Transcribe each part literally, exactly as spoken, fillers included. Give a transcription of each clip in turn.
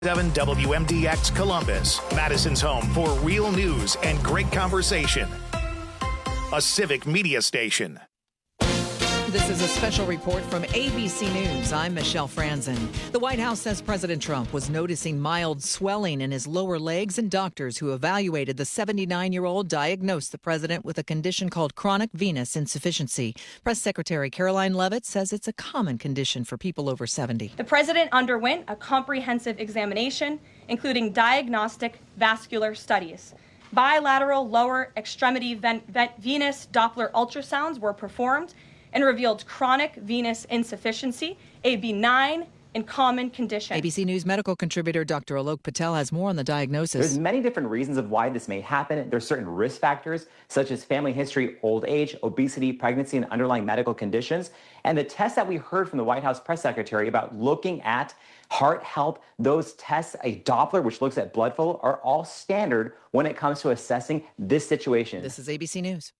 seven W M D X Columbus, Madison's home for real news and great conversation. A civic media station. This is a special report from A B C News. I'm Michelle Franzen. The White House says President Trump was noticing mild swelling in his lower legs, and doctors who evaluated the seventy-nine-year-old diagnosed the president with a condition called chronic venous insufficiency. Press Secretary Caroline Leavitt says it's a common condition for people over seventy. The president underwent a comprehensive examination, including diagnostic vascular studies. Bilateral lower extremity ven- ven- venous Doppler ultrasounds were performed and revealed chronic venous insufficiency, a benign and common condition. A B C News medical contributor Doctor Alok Patel has more on the diagnosis. There's many different reasons of why this may happen. There's certain risk factors, such as family history, old age, obesity, pregnancy, and underlying medical conditions. And the tests that we heard from the White House press secretary about looking at heart health, those tests, a Doppler, which looks at blood flow, are all standard when it comes to assessing this situation. This is A B C News.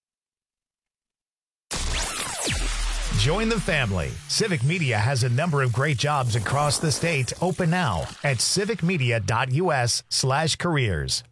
Join the family. Civic Media has a number of great jobs across the state open now at civicmedia.us slash careers.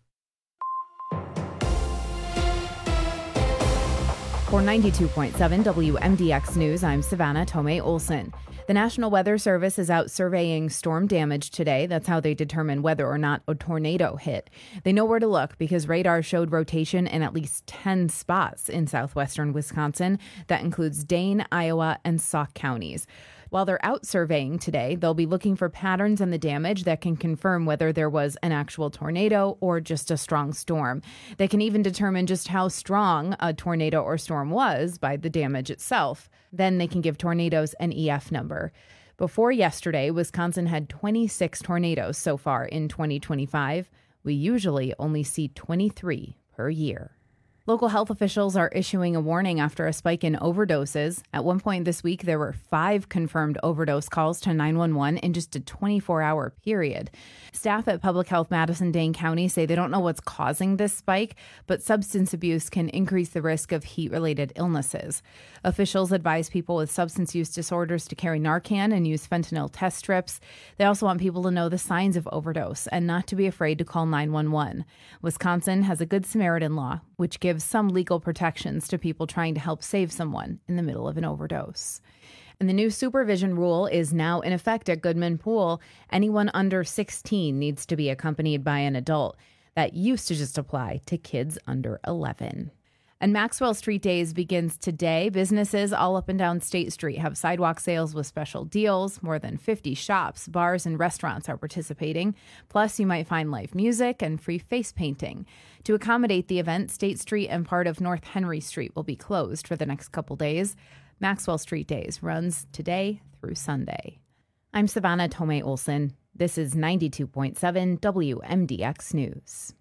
For ninety-two point seven W M D X News, I'm Savannah Tomei Olson. The National Weather Service is out surveying storm damage today. That's how they determine whether or not a tornado hit. They know where to look because radar showed rotation in at least ten spots in southwestern Wisconsin. That includes Dane, Iowa, and Sauk counties. While they're out surveying today, they'll be looking for patterns in the damage that can confirm whether there was an actual tornado or just a strong storm. They can even determine just how strong a tornado or storm was by the damage itself. Then they can give tornadoes an E F number. Before yesterday, Wisconsin had twenty-six tornadoes so far in twenty twenty-five. We usually only see twenty-three per year. Local health officials are issuing a warning after a spike in overdoses. At one point this week, there were five confirmed overdose calls to nine one one in just a twenty-four hour period. Staff at Public Health Madison-Dane County say they don't know what's causing this spike, but substance abuse can increase the risk of heat-related illnesses. Officials advise people with substance use disorders to carry Narcan and use fentanyl test strips. They also want people to know the signs of overdose and not to be afraid to call nine one one. Wisconsin has a Good Samaritan law, which gives some legal protections to people trying to help save someone in the middle of an overdose. And the new supervision rule is now in effect at Goodman Pool. Anyone under sixteen needs to be accompanied by an adult. That used to just apply to kids under eleven. And Maxwell Street Days begins today. Businesses all up and down State Street have sidewalk sales with special deals. More than fifty shops, bars, and restaurants are participating. Plus, you might find live music and free face painting. To accommodate the event, State Street and part of North Henry Street will be closed for the next couple days. Maxwell Street Days runs today through Sunday. I'm Savannah Tomei Olson. This is ninety-two point seven W M D X News.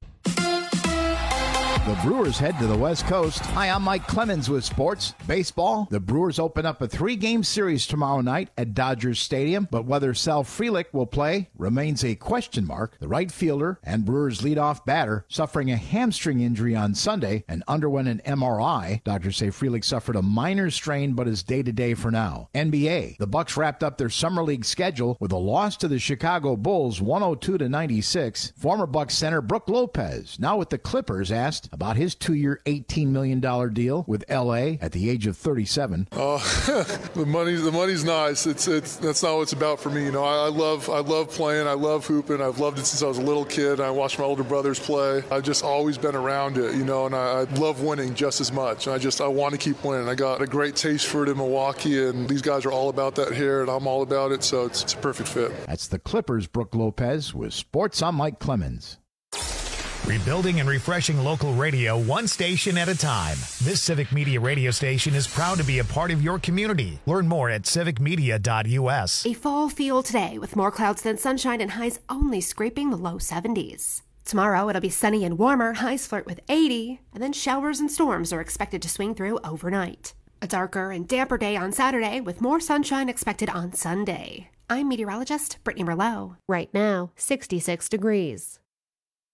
The Brewers head to the West Coast. Hi, I'm Mike Clemens with sports. Baseball, the Brewers open up a three-game series tomorrow night at Dodgers Stadium, but whether Sal Frelick will play remains a question mark. The right fielder and Brewers leadoff batter suffering a hamstring injury on Sunday and underwent an M R I. Doctors say Frelick suffered a minor strain but is day-to-day for now. N B A, the Bucks wrapped up their summer league schedule with a loss to the Chicago Bulls one oh two to ninety-six. Former Bucks center Brook Lopez, now with the Clippers, asked about his two-year, eighteen million dollars deal with L A at the age of thirty-seven. Oh, the money's the money's nice. It's it's that's not what it's about for me. You know, I, I love I love playing. I love hooping. I've loved it since I was a little kid. I watched my older brothers play. I've just always been around it, you know, and I, I love winning just as much. And I just I want to keep winning. I got a great taste for it in Milwaukee, and these guys are all about that here, and I'm all about it. So it's, it's a perfect fit. That's the Clippers' Brook Lopez with sports. I'm Mike Clemens. Rebuilding and refreshing local radio one station at a time. This Civic Media radio station is proud to be a part of your community. Learn more at civic media dot u s. A fall feel today with more clouds than sunshine and highs only scraping the low seventies. Tomorrow it'll be sunny and warmer, highs flirt with eighty, and then showers and storms are expected to swing through overnight. A darker and damper day on Saturday with more sunshine expected on Sunday. I'm meteorologist Brittany Merlot. Right now, sixty-six degrees.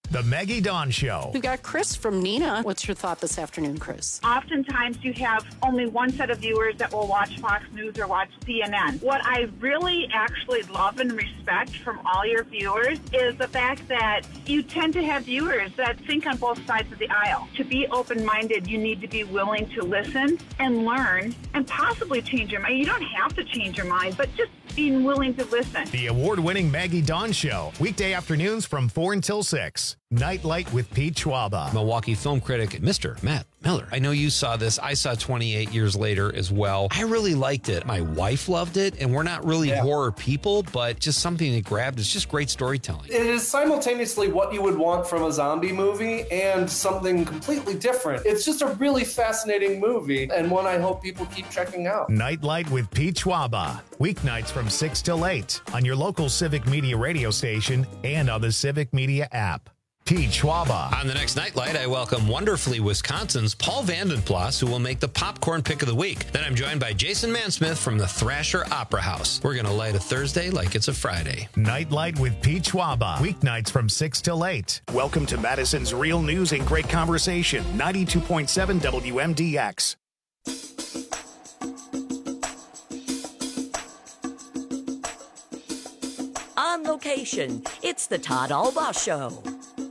The Maggie Dawn Show. We've got Chris from Neenah. What's your thought this afternoon, Chris? Oftentimes you have only one set of viewers that will watch Fox News or watch C N N. What I really actually love and respect from all your viewers is the fact that you tend to have viewers that think on both sides of the aisle. To be open-minded, you need to be willing to listen and learn and possibly change your mind. You don't have to change your mind, but just being willing to listen. The award-winning Maggie Dawn Show. Weekday afternoons from four until six. Nightlight with Pete Schwaba. Milwaukee film critic, Mister Matt Miller. I know you saw this. I saw twenty-eight years later as well. I really liked it. My wife loved it, and we're not really yeah. horror people, but just something that grabbed. It's just great storytelling. It is simultaneously what you would want from a zombie movie and something completely different. It's just a really fascinating movie, and one I hope people keep checking out. Nightlight with Pete Schwaba. Weeknights from six till eight on your local Civic Media radio station and on the Civic Media app. Pete Schwaba. On the next Nightlight, I welcome wonderfully Wisconsin's Paul Vandenplas, who will make the popcorn pick of the week. Then I'm joined by Jason Mansmith from the Thrasher Opera House. We're going to light a Thursday like it's a Friday. Nightlight with Pete Schwaba. Weeknights from six till eight. Welcome to Madison's Real News and Great Conversation. ninety-two point seven W M D X. On location, it's the Todd Alba Show.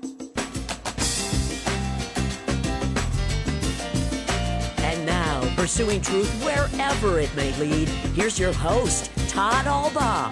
And now, pursuing truth wherever it may lead, here's your host, Todd Alba.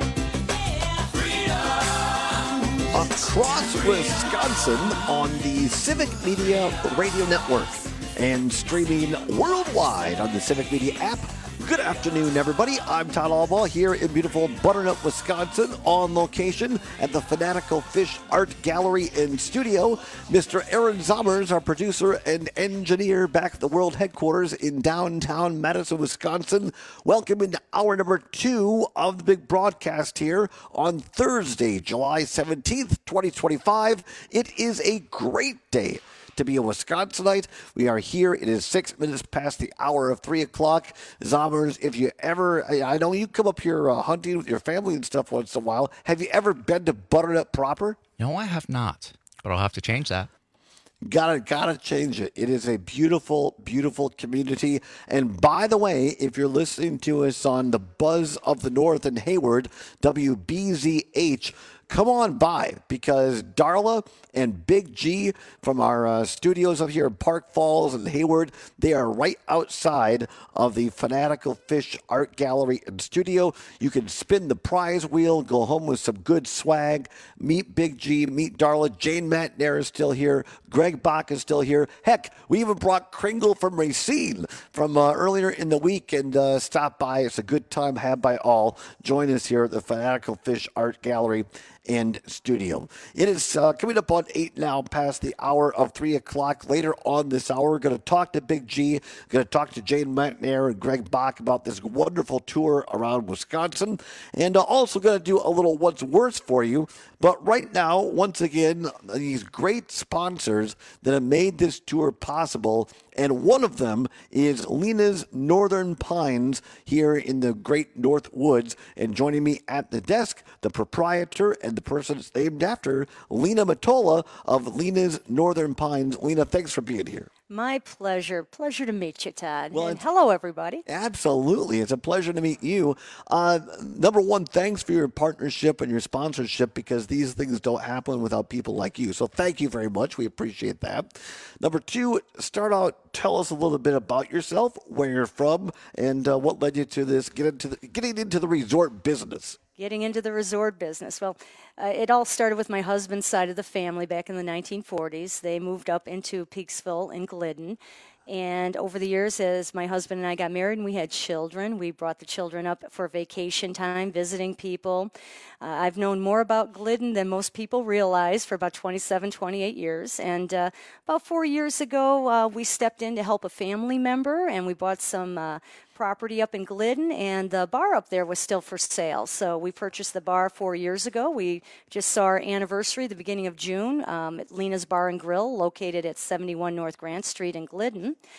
Across Wisconsin on the Civic Media Radio Network and streaming worldwide on the Civic Media app. Good afternoon, everybody. I'm Todd Alba here in beautiful Butternut, Wisconsin, on location at the Fanatical Fish Art Gallery and Studio. Mister Aaron Zommers, our producer and engineer, back at the world headquarters in downtown Madison, Wisconsin. Welcome into hour number two of the big broadcast here on Thursday, July seventeenth, twenty twenty-five. It is a great day to be a Wisconsinite. We are here. It is six minutes past the hour of three o'clock. Zommers, if you ever, I know you come up here uh, hunting with your family and stuff once in a while. Have you ever been to Butternut proper? No, I have not, but I'll have to change that. Gotta, gotta change it. It is a beautiful, beautiful community. And by the way, if you're listening to us on the Buzz of the North in Hayward, W B Z H, come on by, because Darla and Big G from our uh, studios up here in Park Falls and Hayward, they are right outside of the Fanatical Fish Art Gallery and Studio. You can spin the prize wheel, go home with some good swag, meet Big G, meet Darla. Jane Matnair is still here. Greg Bach is still here. Heck, we even brought Kringle from Racine from uh, earlier in the week and uh, stop by. It's a good time had by all. Join us here at the Fanatical Fish Art Gallery and Studio. It is uh, coming up on eight now, past the hour of three o'clock. Later on this hour, we're going to talk to Big G, going to talk to Jane Matnair and Greg Bach about this wonderful tour around Wisconsin, and uh, also going to do a little what's worse for you. But right now, once again, these great sponsors that have made this tour possible, and one of them is Lena's Northern Pines here in the Great North Woods. And joining me at the desk, the proprietor and the person it's named after, Lena Matola of Lena's Northern Pines. Lena, thanks for being here. My pleasure. Pleasure to meet you, Todd. Well, and hello, everybody. Absolutely. It's a pleasure to meet you. Uh, number one, thanks for your partnership and your sponsorship, because these things don't happen without people like you. So thank you very much. We appreciate that. Number two, start out, tell us a little bit about yourself, where you're from, and uh, what led you to this, get into the, getting into the resort business. Getting into the resort business. Well, uh, it all started with my husband's side of the family back in the nineteen forties. They moved up into Peaksville in Glidden. And over the years, as my husband and I got married and we had children, we brought the children up for vacation time, visiting people. Uh, I've known more about Glidden than most people realize for about twenty-seven, twenty-eight years. And uh, about four years ago, uh, we stepped in to help a family member, and we bought some uh, property up in Glidden, and the bar up there was still for sale. So we purchased the bar four years ago. We just saw our anniversary the beginning of June um, at Lena's Bar and Grill, located at seventy-one North Grant Street in Glidden.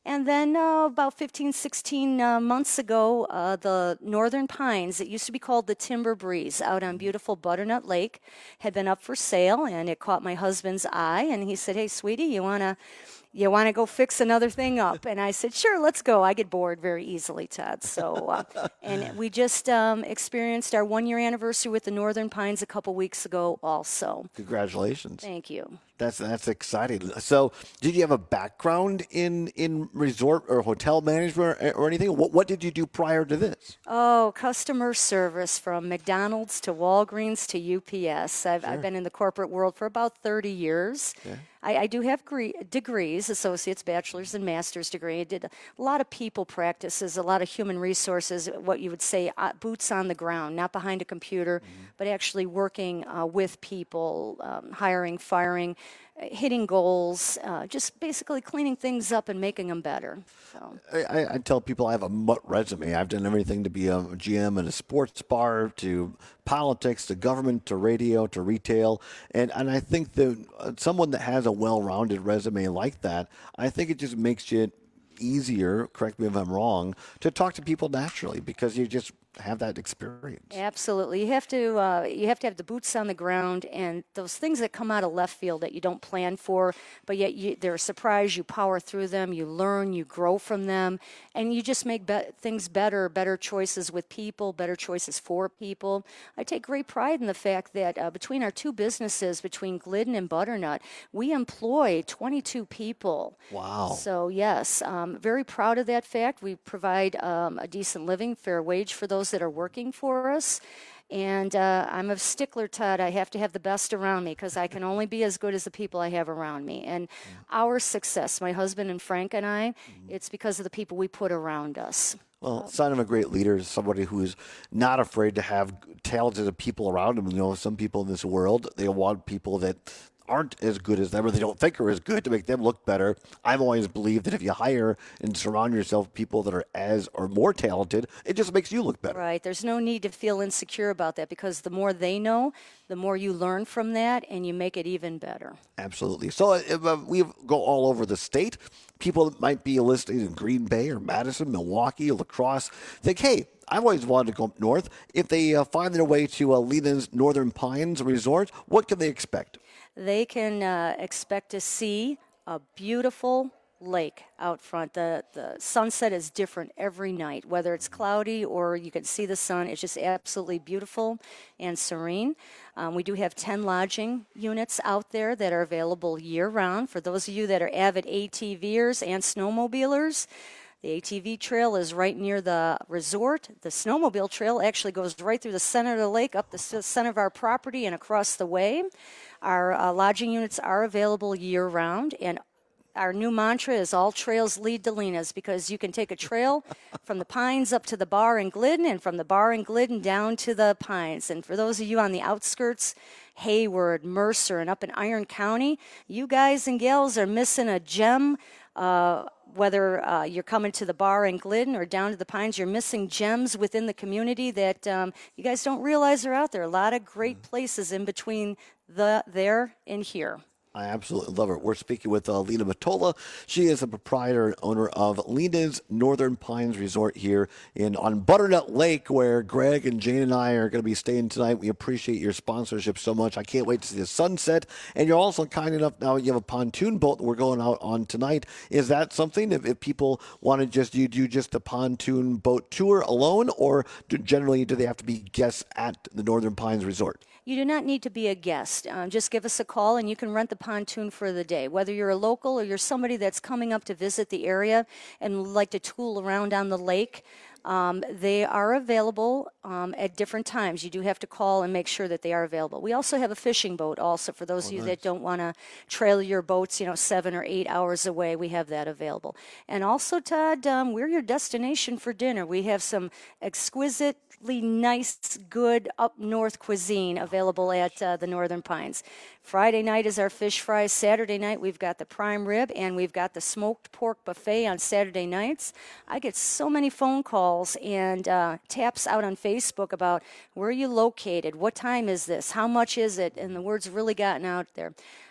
And then uh, about fifteen, sixteen uh, months ago, uh, the Northern Pines, it used to be called the Timber Breeze, out on beautiful Butternut Lake, had been up for sale, and it caught my husband's eye, and he said, hey, sweetie, you want to you want to go fix another thing up? And I said, sure, let's go. I get bored very easily, Todd. So, uh, and we just um, experienced our one-year anniversary with the Northern Pines a couple weeks ago also. Congratulations. Thank you. That's that's exciting. So, did you have a background in, in resort or hotel management or, or anything? What what did you do prior to this? Oh, customer service from McDonald's to Walgreens to U P S. I've, Sure. I've been in the corporate world for about thirty years. Okay. I, I do have gre- degrees, associates, bachelor's, and master's degree. I did a lot of people practices, a lot of human resources, what you would say uh, boots on the ground, not behind a computer, mm-hmm. but actually working uh, with people, um, hiring, firing, hitting goals, uh, just basically cleaning things up and making them better. So. I, I tell people I have a mutt resume. I've done everything to be a G M in a sports bar, to politics, to government, to radio, to retail. And, and I think that uh, someone that has a well-rounded resume like that, I think it just makes it easier, correct me if I'm wrong, to talk to people naturally because you just have that experience. Absolutely. You have to uh, you have to have the boots on the ground and those things that come out of left field that you don't plan for, but yet you, they're a surprise. You power through them, you learn, you grow from them, and you just make be- things better, better choices with people, better choices for people. I take great pride in the fact that uh, between our two businesses, between Glidden and Butternut, we employ twenty-two people. Wow. So yes, um, very proud of that fact. We provide um, a decent living, fair wage for those that are working for us. And uh, I'm a stickler, Todd. I have to have the best around me because I can only be as good as the people I have around me. And mm. our success, my husband and Frank and I, mm. it's because of the people we put around us. Well, sign of a great leader is somebody who is not afraid to have talented people around him. You know, some people in this world, they want people that aren't as good as them or they don't think are as good to make them look better. I've always believed that if you hire and surround yourself with people that are as or more talented, it just makes you look better. Right. There's no need to feel insecure about that because the more they know, the more you learn from that and you make it even better. Absolutely. So if, uh, we go all over the state. People that might be listening in Green Bay or Madison, Milwaukee, or La Crosse think, hey, I've always wanted to go up north. If they uh, find their way to uh, Lena's Northern Pines Resort, what can they expect? They can uh, expect to see a beautiful lake out front. The the sunset is different every night, whether it's cloudy or you can see the sun. It's just absolutely beautiful and serene. Um, we do have ten lodging units out there that are available year-round. For those of you that are avid ATVers and snowmobilers, the A T V trail is right near the resort. The snowmobile trail actually goes right through the center of the lake, up the center of our property and across the way. Our uh, lodging units are available year-round, and our new mantra is all trails lead to Lena's because you can take a trail from the Pines up to the bar in Glidden and from the bar in Glidden down to the Pines. And for those of you on the outskirts, Hayward, Mercer, and up in Iron County, you guys and gals are missing a gem. Uh, whether uh, you're coming to the bar in Glidden or down to the Pines, you're missing gems within the community that um, you guys don't realize are out there. A lot of great places in between the there and here. I absolutely love her. We're speaking with uh, Lena Mottola. She is the proprietor and owner of Lena's Northern Pines Resort here in on Butternut Lake, where Greg and Jane and I are going to be staying tonight. We appreciate your sponsorship so much. I can't wait to see the sunset. And you're also kind enough now. You have a pontoon boat that we're going out on tonight. Is that something? If, if people want to just you do just the pontoon boat tour alone, or do, generally do they have to be guests at the Northern Pines Resort? You do not need to be a guest. Um, just give us a call and you can rent the pontoon for the day. Whether you're a local or you're somebody that's coming up to visit the area and like to tool around on the lake, um, they are available um, at different times. You do have to call and make sure that they are available. We also have a fishing boat also for those oh, of you nice. that don't want to trail your boats, you know, seven or eight hours away. We have that available. And also, Todd, um, we're your destination for dinner. We have some exquisite nice, good up north cuisine available at uh, the Northern Pines. Friday night is our fish fries. Saturday night we've got the prime rib and we've got the smoked pork buffet on Saturday nights. I get so many phone calls and uh, taps out on Facebook about where are you located, what time is this, how much is it, and the word's really gotten out there.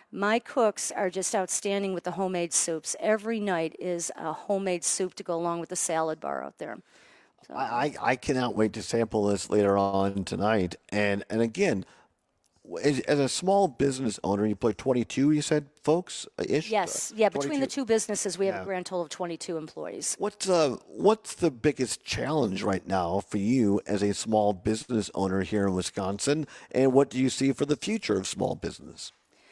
My cooks are just outstanding with the homemade soups. Every night is a homemade soup to go along with the salad bar out there. So. I, I cannot wait to sample this later on tonight. And and again, as, as a small business owner, you play twenty-two, you said, folks, ish? Yes, yeah. Between twenty-two. the two businesses, we have Yeah. a grand total of twenty-two employees. What's uh what's the biggest challenge right now for you as a small business owner here in Wisconsin, and what do you see for the future of small business?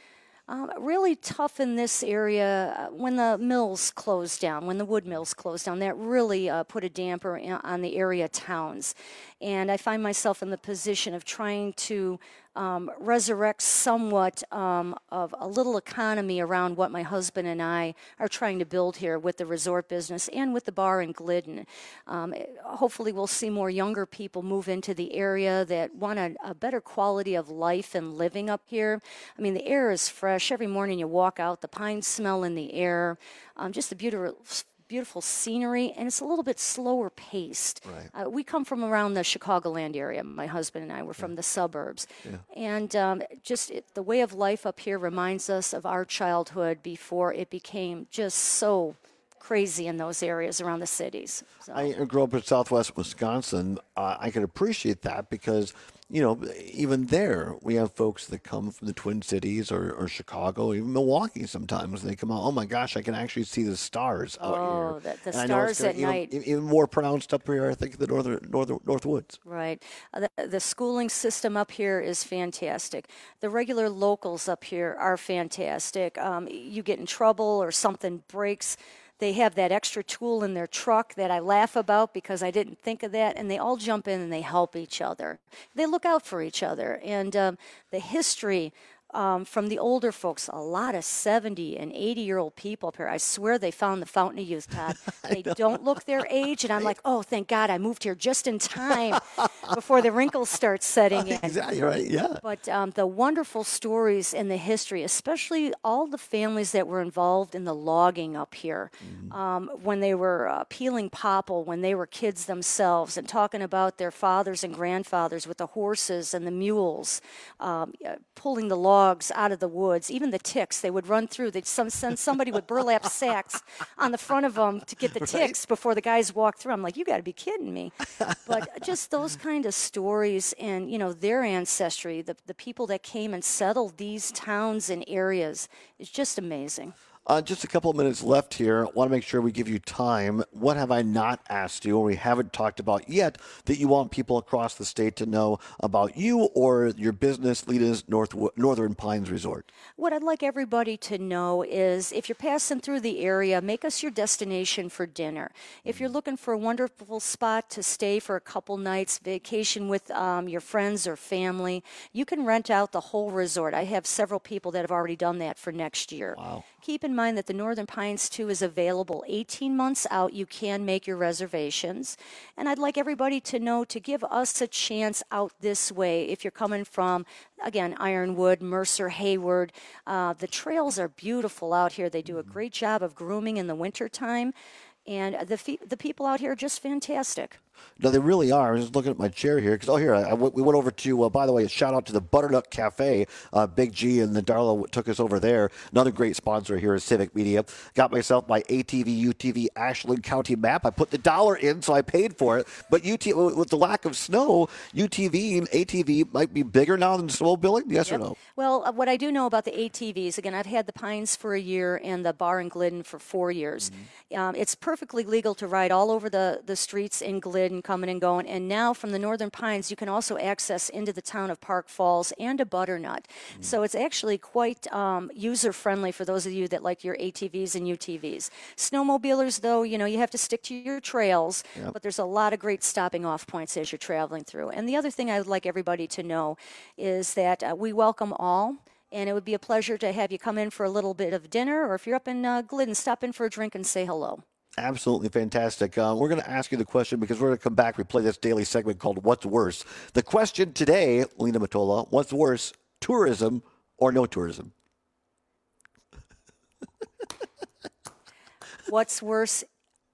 Um, really tough in this area uh, when the mills closed down, when the wood mills closed down. That really uh, put a damper in, on the area towns. And I find myself in the position of trying to um, resurrect somewhat um, of a little economy around what my husband and I are trying to build here with the resort business and with the bar in Glidden. Um, hopefully we'll see more younger people move into the area that want a, a better quality of life and living up here. I mean, the air is fresh. Every morning you walk out, the pine smell in the air, um, just the beautiful beautiful scenery, and it's a little bit slower paced. Right. Uh, we come from around the Chicagoland area. My husband and I were from yeah. the suburbs. Yeah. And um, just it, the way of life up here reminds us of our childhood before it became just so crazy in those areas around the cities. So. I grew up in Southwest Wisconsin. Uh, I can appreciate that because, you know, even there we have folks that come from the Twin Cities or, or Chicago, even Milwaukee sometimes. They come out, oh my gosh, I can actually see the stars out oh, here. The, the and stars I know at even, night. Even more pronounced up here, I think, in the northern, northern North Woods. Right. Uh, the, the schooling system up here is fantastic. The regular locals up here are fantastic. Um, you get in trouble or something breaks, they have that extra tool in their truck that I laugh about because I didn't think of that, and they all jump in and they help each other. They look out for each other. And um, the history um, from the older folks, a lot of seventy and eighty-year-old people up here, I swear they found the Fountain of Youth, Todd. They don't look their age, and I'm like, oh, thank God I moved here just in time before the wrinkles start setting in. Exactly right, yeah. But um, the wonderful stories in the history, especially all the families that were involved in the logging up here, mm-hmm. um, when they were uh, peeling popple, when they were kids themselves, and talking about their fathers and grandfathers with the horses and the mules, um, uh, pulling the logs out of the woods, even the ticks, they would run through. They'd some, send somebody with burlap sacks on the front of them to get the right. ticks before the guys walk through. I'm like, you got to be kidding me. But just those kind of stories and, you know, their ancestry, the, the people that came and settled these towns and areas, is just amazing. Uh, just a couple of minutes left here. I want to make sure we give you time. What have I not asked you or we haven't talked about yet that you want people across the state to know about you or your business, Lita's North, Northern Pines Resort? What I'd like everybody to know is if you're passing through the area, make us your destination for dinner. If you're looking for a wonderful spot to stay for a couple nights, vacation with um, your friends or family, you can rent out the whole resort. I have several people that have already done that for next year. Wow. Keep in mind that the Northern Pines, too, is available eighteen months out. You can make your reservations. And I'd like everybody to know to give us a chance out this way. If you're coming from, again, Ironwood, Mercer, Hayward, uh, the trails are beautiful out here. They do a great job of grooming in the wintertime. And the fe- the people out here are just fantastic. No, they really are. I was just looking at my chair here because, oh, here, I, I, we went over to, uh, by the way, a shout out to the Butternut Cafe. Uh, Big G and the Darla took us over there. Another great sponsor here is Civic Media. Got myself my A T V, U T V Ashland County map. I put the dollar in, so I paid for it. But U T V, with the lack of snow, U T V and A T V might be bigger now than snowmobiling? Yes yep. or no? Well, uh, what I do know about the A T Vs, again, I've had the Pines for a year and the bar in Glidden for four years. Mm-hmm. Um, it's perfectly legal to ride all over the, the streets in Glidden, coming and going. And now from the Northern Pines, you can also access into the town of Park Falls and to Butternut. Mm-hmm. So it's actually quite um, user-friendly for those of you that like your A T Vs and U T Vs. Snowmobilers, though, you know, you have to stick to your trails, yep. but there's a lot of great stopping off points as you're traveling through. And the other thing I would like everybody to know is that uh, we welcome all. And it would be a pleasure to have you come in for a little bit of dinner, or if you're up in uh, Glidden, stop in for a drink and say hello. Absolutely fantastic. Uh, we're going to ask you the question because we're going to come back. We play this daily segment called What's Worse? The question today, Lita Mottola, what's worse, tourism or no tourism? What's worse?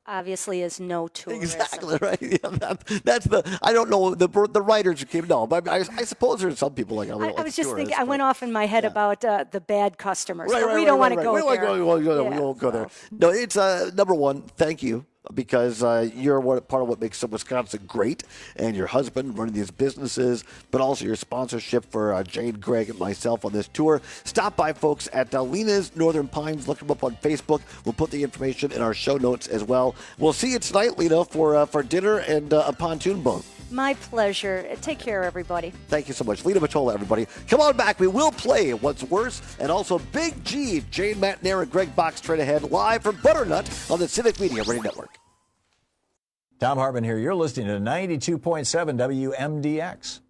obviously is no tourism. Exactly right. Yeah, that, that's the. I don't know the the writers who came. No, but I, I suppose there's some people like I, I, like I was just tourists, thinking. I went off in my head yeah. about uh, the bad customers. Right, but right, we right, don't right, want right. to go we there. Don't, we won't go, yeah, we won't go so. there. No, it's uh, number one. Thank you. Because uh, you're what, part of what makes Wisconsin great, and your husband running these businesses, but also your sponsorship for uh, Jane, Greg, and myself on this tour. Stop by, folks, at uh, Lena's Northern Pines. Look them up on Facebook. We'll put the information in our show notes as well. We'll see you tonight, Lena, for uh, for dinner and uh, a pontoon boat. My pleasure. Take care, everybody. Thank you so much. Lena Matola, everybody. Come on back. We will play What's Worse, and also Big G, Jane Matt Nair, and Greg Box straight ahead, live from Butternut on the Civic Media Radio Network. Tom Hartman here. You're listening to ninety-two point seven W M D X.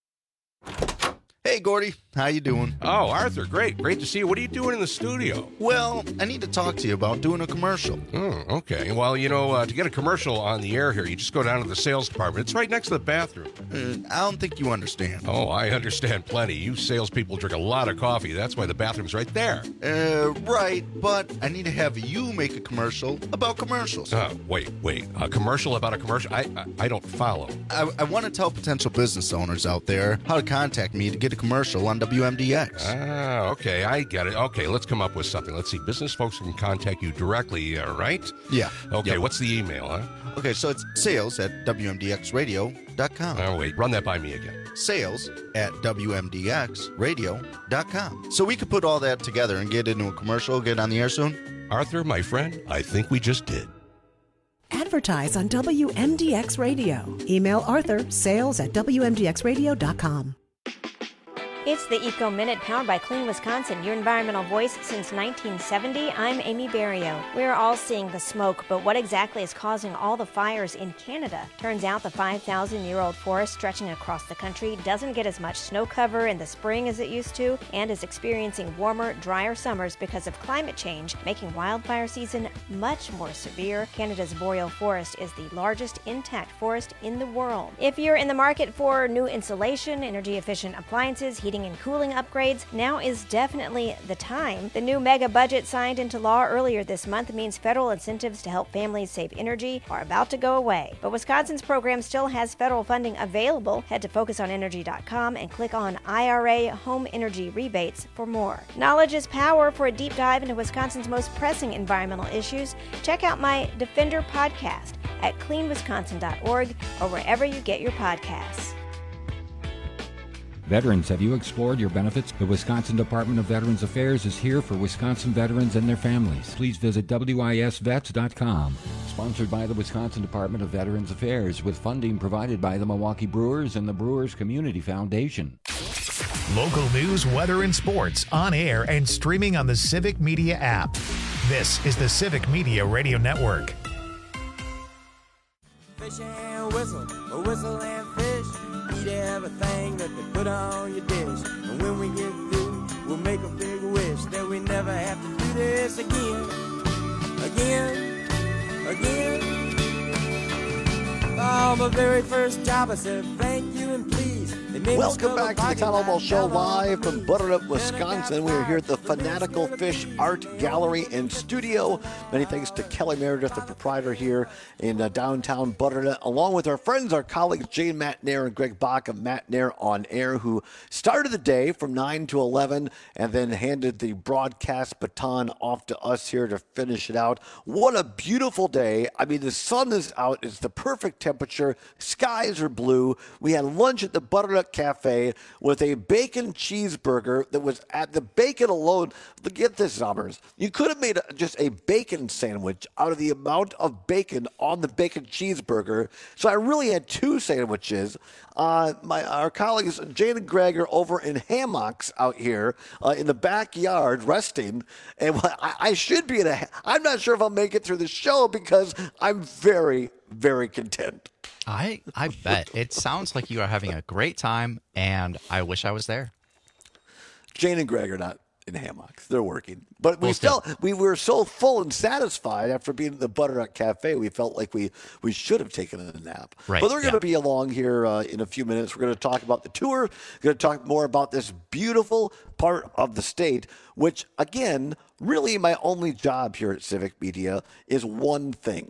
Hey, Gordy. How you doing? Oh, Arthur, great. Great to see you. What are you doing in the studio? Well, I need to talk to you about doing a commercial. Oh, okay. Well, you know, uh, to get a commercial on the air here, you just go down to the sales department. It's right next to the bathroom. Uh, I don't think you understand. Oh, I understand plenty. You salespeople drink a lot of coffee. That's why the bathroom's right there. Uh, right, but I need to have you make a commercial about commercials. Uh, wait, wait. A commercial about a commercial? I I, I don't follow. I, I want to tell potential business owners out there how to contact me to get a commercial on W M D X. Ah, okay, I get it. Okay, let's come up with something. Let's see. Business folks can contact you directly, uh, right? Yeah. Okay, yep. What's the email, huh? Okay, so it's sales at W M D X radio dot com. Oh, wait, run that by me again. Sales at W M D X radio dot com. So we could put all that together and get into a commercial, get on the air soon? Arthur, my friend, I think we just did. Advertise on W M D X Radio. Email Arthur, sales at W M D X radio dot com. It's the Eco Minute, powered by Clean Wisconsin, your environmental voice since nineteen seventy. I'm Amy Barrio. We're all seeing the smoke, but what exactly is causing all the fires in Canada? Turns out the five thousand year old forest stretching across the country doesn't get as much snow cover in the spring as it used to, and is experiencing warmer, drier summers because of climate change, making wildfire season much more severe. Canada's boreal forest is the largest intact forest in the world. If you're in the market for new insulation, energy-efficient appliances, heating and cooling upgrades, now is definitely the time. The new mega budget signed into law earlier this month means federal incentives to help families save energy are about to go away. But Wisconsin's program still has federal funding available. Head to focus on energy dot com and click on I R A Home Energy Rebates for more. Knowledge is power. For a deep dive into Wisconsin's most pressing environmental issues, check out my Defender podcast at clean wisconsin dot org or wherever you get your podcasts. Veterans, have you explored your benefits? The Wisconsin Department of Veterans Affairs is here for Wisconsin veterans and their families. Please visit W I S vets dot com. Sponsored by the Wisconsin Department of Veterans Affairs, with funding provided by the Milwaukee Brewers and the Brewers Community Foundation. Local news, weather, and sports on air and streaming on the Civic Media app. This is the Civic Media Radio Network. Fish and whistle, a whistle and fish. Eat everything that they put on your dish. And when we get through, we'll make a big wish that we never have to do this again. Again, again. Oh, my very first job, I said thank you and please. Welcome back to the Town Hall Ball Show, live from Butternut, Wisconsin. We are here at the Fanatical Fish Art Gallery and Studio. Many thanks to Kelly Meredith, the proprietor here in uh, downtown Butternut, along with our friends, our colleagues, Jane Matt Nair and Greg Bach of Matt Nair on Air, who started the day from nine to eleven and then handed the broadcast baton off to us here to finish it out. What a beautiful day. I mean, the sun is out. It's the perfect temperature. Skies are blue. We had lunch at the Butternut Cafe with a bacon cheeseburger that was at the bacon alone. Get this, numbers. You could have made a, just a bacon sandwich out of the amount of bacon on the bacon cheeseburger. So I really had two sandwiches. Uh, my our colleagues Jane and Greg are over in hammocks out here uh, in the backyard resting, and I, I should be in a. I'm not sure if I'll make it through the show because I'm very, very content. I I bet. It sounds like you are having a great time, and I wish I was there. Jane and Greg are not in hammocks. They're working. But we Well, still, still. we were so full and satisfied after being at the Butternut Cafe, we felt like we, we should have taken a nap. Right, But they're going yeah. to be along here uh, in a few minutes. We're going to talk about the tour. We're going to talk more about this beautiful part of the state, which, again, really my only job here at Civic Media is one thing.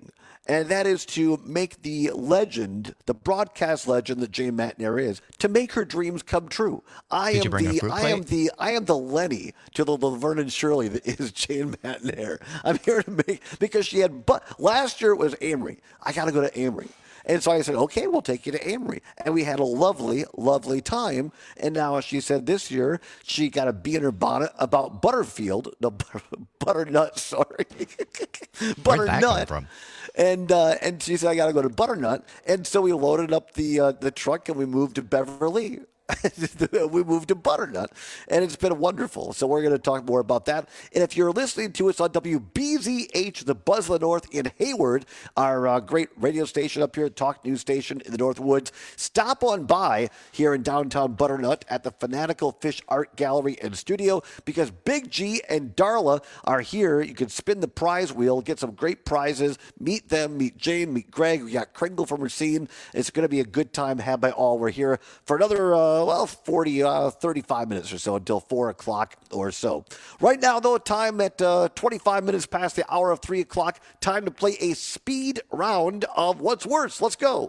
and that is to make the legend, the broadcast legend that Jane Matenaer is, to make her dreams come true. I Did am you bring the a fruit I plate? am the I am the Lenny to the Laverne and Shirley that is Jane Matenaer. I'm here to make because she had but last year it was Amory. I got to go to Amory. And so I said, okay, we'll take you to Amory. And we had a lovely, lovely time. And now she said this year she got a bee in her bonnet about Butterfield. No, Butternut, sorry. Butternut. From? And uh, and she said, I got to go to Butternut. And so we loaded up the uh, the truck and we moved to Beverly. We moved to Butternut, and it's been wonderful. So we're going to talk more about that. And if you're listening to us on W B Z H, the Buzz of the North in Hayward, our uh, great radio station up here, Talk News Station in the North Woods, stop on by here in downtown Butternut at the Fanatical Fish Art Gallery and Studio because Big G and Darla are here. You can spin the prize wheel, get some great prizes, meet them, meet Jane, meet Greg. We got Kringle from Racine. It's going to be a good time had by all. We're here for another uh, well, forty, uh, thirty-five minutes or so until four o'clock or so. Right now, though, time at uh, twenty-five minutes past the hour of three o'clock. Time to play a speed round of What's Worse. Let's go.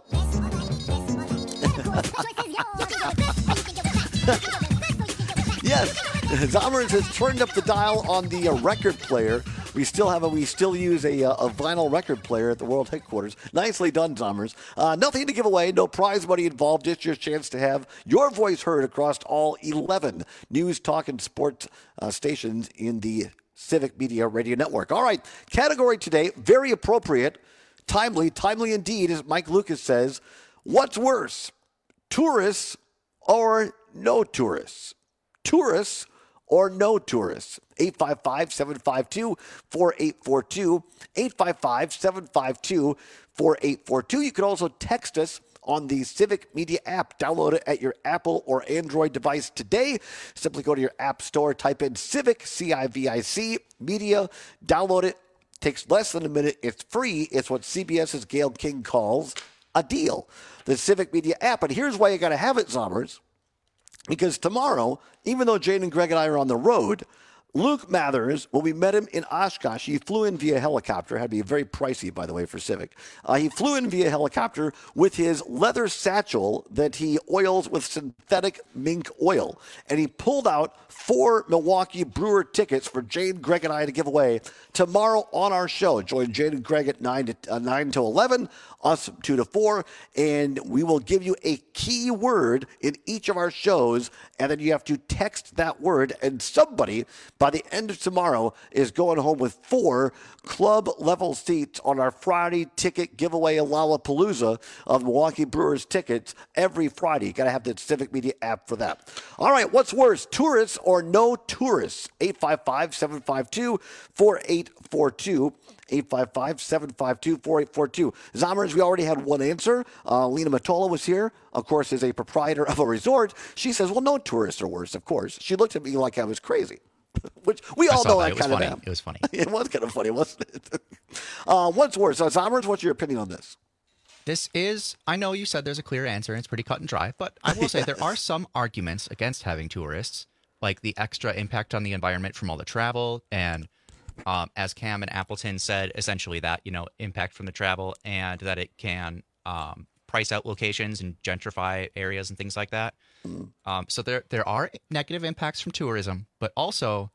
Yes, Zommers has turned up the dial on the uh, record player. We still have a, we still use a, uh, a vinyl record player at the world headquarters. Nicely done, Zommers. Uh, nothing to give away, no prize money involved. Just your chance to have your voice heard across all eleven news, talk, and sports uh, stations in the Civic Media Radio Network. All right, category today, very appropriate, timely, timely indeed, as Mike Lucas says. What's worse, tourists or no tourists? Tourists or no tourists? eight five five, seven five two, four eight four two, eight five five, seven five two, four eight four two. You can also text us on the Civic Media app. Download it at your Apple or Android device today. Simply go to your app store, type in Civic, C I V I C, Media, download it. Takes less than a minute. It's free. It's what CBS's Gail King calls a deal. The Civic Media app. And here's why you got to have it, Zommers. Because tomorrow, even though Jane and Greg and I are on the road, Luke Mathers, when we met him in Oshkosh, he flew in via helicopter. Had to be very pricey, by the way, for Civic. Uh, he flew in via helicopter with his leather satchel that he oils with synthetic mink oil. And he pulled out four Milwaukee Brewer tickets for Jane, Greg, and I to give away tomorrow on our show. Join Jane and Greg at nine to, uh, nine to eleven, us two to four, and we will give you a key word in each of our shows, and then you have to text that word, and somebody by the end of tomorrow is going home with four club-level seats on our Friday ticket giveaway Lollapalooza of Milwaukee Brewers tickets every Friday. You got to have the Civic Media app for that. All right, what's worse, tourists or no tourists? eight five five, seven five two, four eight four two. eight five five, seven five two, four eight four two. Zommers, we already had one answer. Uh, Lena Matola was here, of course, is a proprietor of a resort. She says, well, no tourists are worse, of course. She looked at me like I was crazy, which we all know I kind of am. It was funny. It was kind of funny, wasn't it? uh, what's worse? Uh, Zommers, what's your opinion on this? This is, I know you said there's a clear answer and it's pretty cut and dry, but I will yes. say there are some arguments against having tourists, like the extra impact on the environment from all the travel and Um, as Cam and Appleton said, essentially that, you know, impact from the travel and that it can um, price out locations and gentrify areas and things like that. Mm. Um, so there there are negative impacts from tourism, but also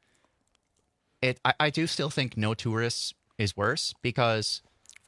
it I, I do still think no tourists is worse because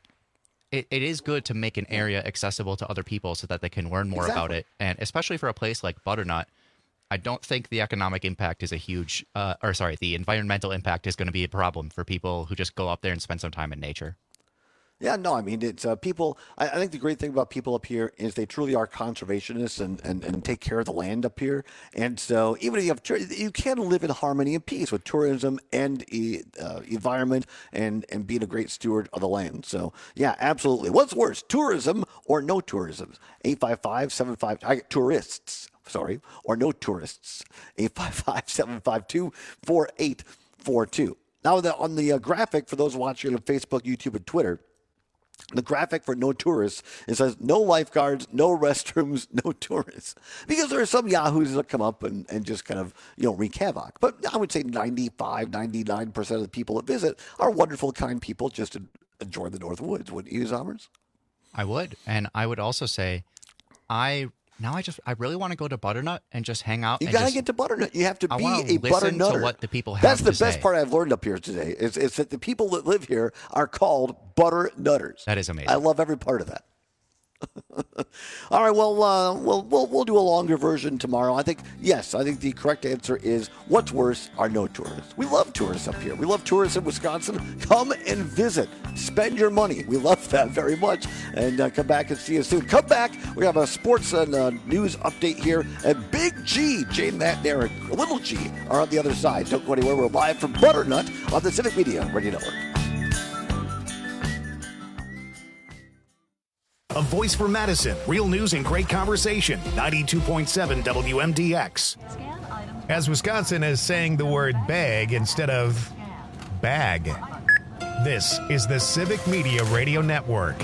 it, it is good to make an area accessible to other people so that they can learn more exactly. about it. And especially for a place like Butternut, I don't think the economic impact is a huge, uh, or sorry, the environmental impact is going to be a problem for people who just go up there and spend some time in nature. Yeah, no, I mean, it's uh, people, I, I think the great thing about people up here is they truly are conservationists and, and, and take care of the land up here. And so even if you have, you can live in harmony and peace with tourism and uh, environment and, and being a great steward of the land. So yeah, absolutely. What's worse, tourism or no tourism? eight five five, seven five, I get tourists. Sorry, or no tourists. eight five five, seven five two, four eight four two. Now, the, on the uh, graphic, for those watching on Facebook, YouTube, and Twitter, the graphic for no tourists, it says no lifeguards, no restrooms, no tourists. Because there are some yahoos that come up and, and just kind of, you know, wreak havoc. But I would say ninety-five, ninety-nine percent of the people that visit are wonderful, kind people just enjoy the North Woods, wouldn't you, Zommers? I would. And I would also say, I now I just I really want to go to Butternut and just hang out. You and got to just, get to Butternut. You have to I be wanna a listen Butternutter. to what the people have That's the to best say. part I've learned up here today. Is, is that the people that live here are called Butternutters. That is amazing. I love every part of that. All right, well, uh, we'll, we'll we'll do a longer version tomorrow. I think, yes, I think the correct answer is what's worse are no tourists. We love tourists up here. We love tourists in Wisconsin. Come and visit. Spend your money. We love that very much. And uh, come back and see us soon. Come back. We have a sports and uh, news update here. And Big G, Jane, Matt, and Eric, Little G are on the other side. Don't go anywhere. We're live from Butternut on the Civic Media Radio Network. A voice for Madison. Real news and great conversation. ninety-two point seven W M D X. As Wisconsin is saying the word bag instead of bag. This is the Civic Media Radio Network.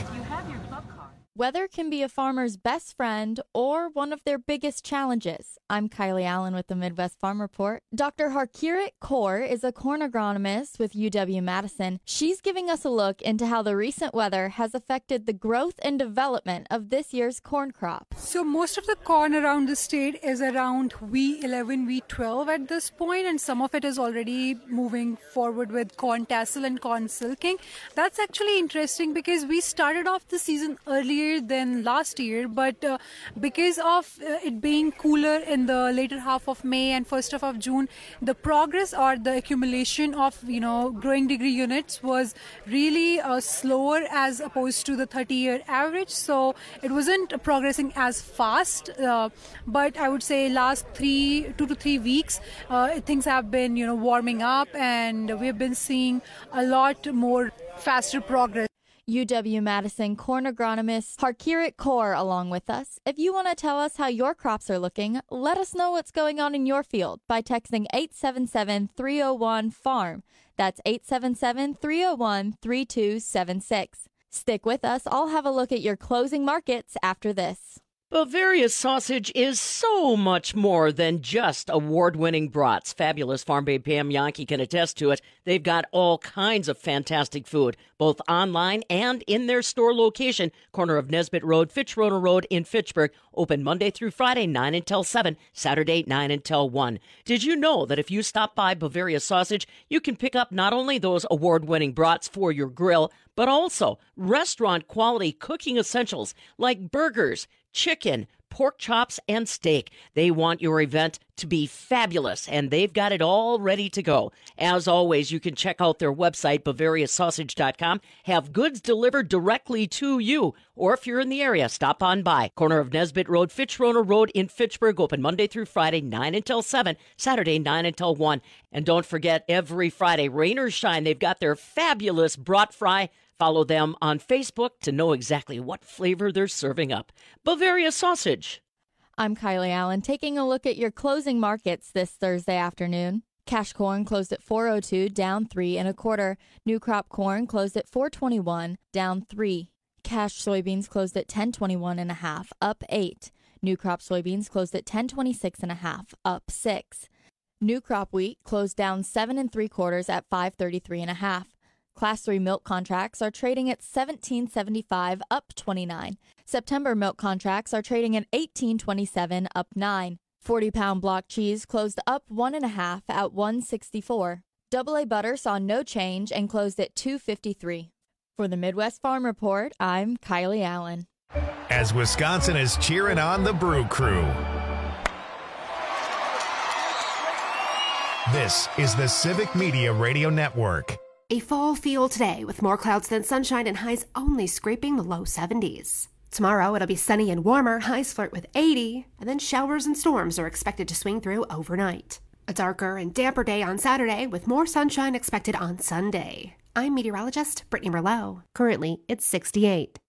Weather can be a farmer's best friend or one of their biggest challenges. I'm Kylie Allen with the Midwest Farm Report. Doctor Harkirat Kaur is a corn agronomist with U W-Madison. She's giving us a look into how the recent weather has affected the growth and development of this year's corn crop. So most of the corn around the state is around V eleven, V twelve at this point, and some of it is already moving forward with corn tassel and corn silking. That's actually interesting because we started off the season earlier than last year, but uh, because of uh, it being cooler in the later half of May and first half of June, the progress or the accumulation of, you know, growing degree units was really uh, slower as opposed to the thirty-year average. So it wasn't progressing as fast. Uh, but I would say last three, two to three weeks, uh, things have been, you know, warming up, and we've been seeing a lot more faster progress. U W-Madison corn agronomist Harkirat Kaur along with us. If you want to tell us how your crops are looking, let us know what's going on in your field by texting eight seven seven, three oh one, farm. That's eight seven seven, three oh one, three two seven six. Stick with us. I'll have a look at your closing markets after this. Bavaria Sausage is so much more than just award-winning brats. Fabulous Farm Babe Pam Yankee can attest to it. They've got all kinds of fantastic food, both online and in their store location, corner of Nesbitt Road, Fitzroy Road in Fitchburg, open Monday through Friday, nine until seven, Saturday, nine until one. Did you know that if you stop by Bavaria Sausage, you can pick up not only those award-winning brats for your grill, but also restaurant-quality cooking essentials like burgers, chicken, pork chops, and steak. They want your event to be fabulous, and they've got it all ready to go. As always, you can check out their website, Bavaria Sausage dot com, have goods delivered directly to you, or if you're in the area, stop on by. Corner of Nesbitt Road, Fitzroy Road in Fitchburg, open Monday through Friday, nine until seven, Saturday, nine until one. And don't forget, every Friday, rain or shine, they've got their fabulous brat fry. Follow them on Facebook to know exactly what flavor they're serving up. Bavaria Sausage. I'm Kylie Allen, taking a look at your closing markets this Thursday afternoon. Cash corn closed at four oh two, down three and a quarter. New crop corn closed at four twenty-one, down three. Cash soybeans closed at ten twenty-one and a half, up eight. New crop soybeans closed at ten twenty-six and a half, up six. New crop wheat closed down seven and three quarters at five thirty-three and a half. Class three milk contracts are trading at seventeen seventy-five, up twenty-nine. September milk contracts are trading at eighteen twenty-seven, up nine. forty-pound block cheese closed up one and a half at one sixty-four. Double A butter saw no change and closed at two fifty-three. For the Midwest Farm Report, I'm Kylie Allen. As Wisconsin is cheering on the Brew Crew. This is the Civic Media Radio Network. A fall feel today with more clouds than sunshine and highs only scraping the low seventies. Tomorrow it'll be sunny and warmer, highs flirt with eighty, and then showers and storms are expected to swing through overnight. A darker and damper day on Saturday with more sunshine expected on Sunday. I'm meteorologist Brittany Merlot. Currently, it's sixty-eight.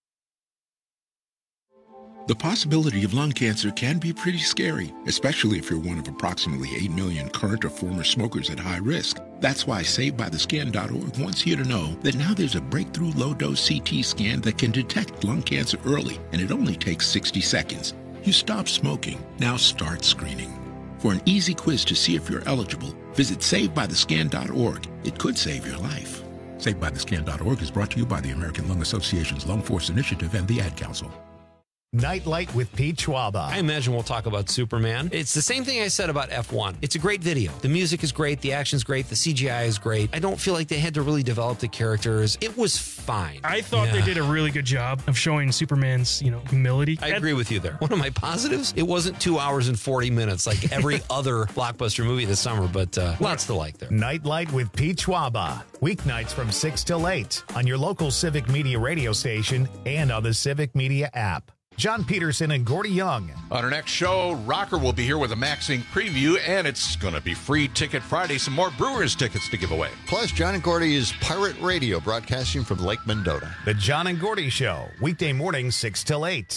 The possibility of lung cancer can be pretty scary, especially if you're one of approximately eight million current or former smokers at high risk. That's why Saved By The Scan dot org wants you to know that now there's a breakthrough low-dose C T scan that can detect lung cancer early, and it only takes sixty seconds. You stop smoking, now start screening. For an easy quiz to see if you're eligible, visit Saved By The Scan dot org. It could save your life. Saved By The Scan dot org is brought to you by the American Lung Association's Lung Force Initiative and the Ad Council. Nightlight with Pete Schwaba. I imagine we'll talk about Superman. It's the same thing I said about F one. It's a great video. The music is great. The action's great. The C G I is great. I don't feel like they had to really develop the characters. It was fine. I thought Yeah. they did a really good job of showing Superman's, you know, humility. I agree with you there. One of my positives, it wasn't two hours and forty minutes like every other blockbuster movie this summer, but uh, lots to like there. Nightlight with Pete Schwaba. Weeknights from six till eight on your local Civic Media radio station and on the Civic Media app. John Peterson and Gordy Young. On our next show, Rocker will be here with a Maxing preview, and it's going to be Free Ticket Friday. Some more Brewers tickets to give away. Plus, John and Gordy is Pirate Radio, broadcasting from Lake Mendota. The John and Gordy Show, weekday mornings six till eight.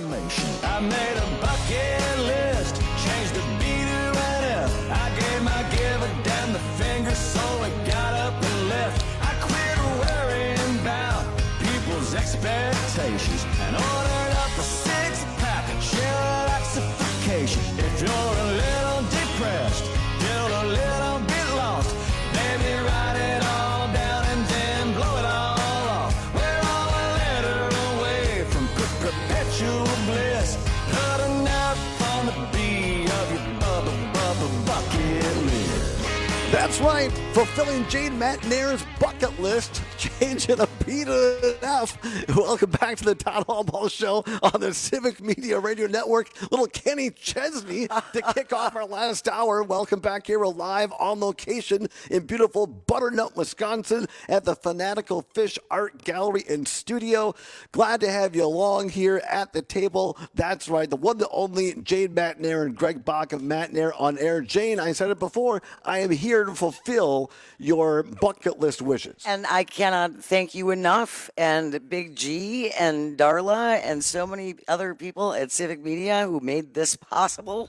I made a bucket list, changed the B to an F. I gave my give a damn the finger, so I got up and left. I quit worrying about people's expectations and ordered up a six-pack of chillaxification. If you're a little depressed, feel a little bit lost, baby, write it all down and then blow it all off. We're all a letter away from per- perpetual bliss. Put enough on the B of your bubba bubba bucket list. That's right, fulfilling Jane Matt Nair's bucket list, changing a B to an F. Welcome back to the Todd Hall Ball Show on the Civic Media Radio Network. Little Kenny Chesney to kick off our last hour. Welcome back here. We're live on location in beautiful Butternut, Wisconsin at the Fanatical Fish Art Gallery and Studio. Glad to have you along here at the table. That's right, the one, the only Jane Matt Nair and Greg Bach of Matt Nair on air. Jane, I said it before, I am here to fulfill your bucket list wishes. And I cannot thank you enough, and Big G and Darla and so many other people at Civic Media who made this possible.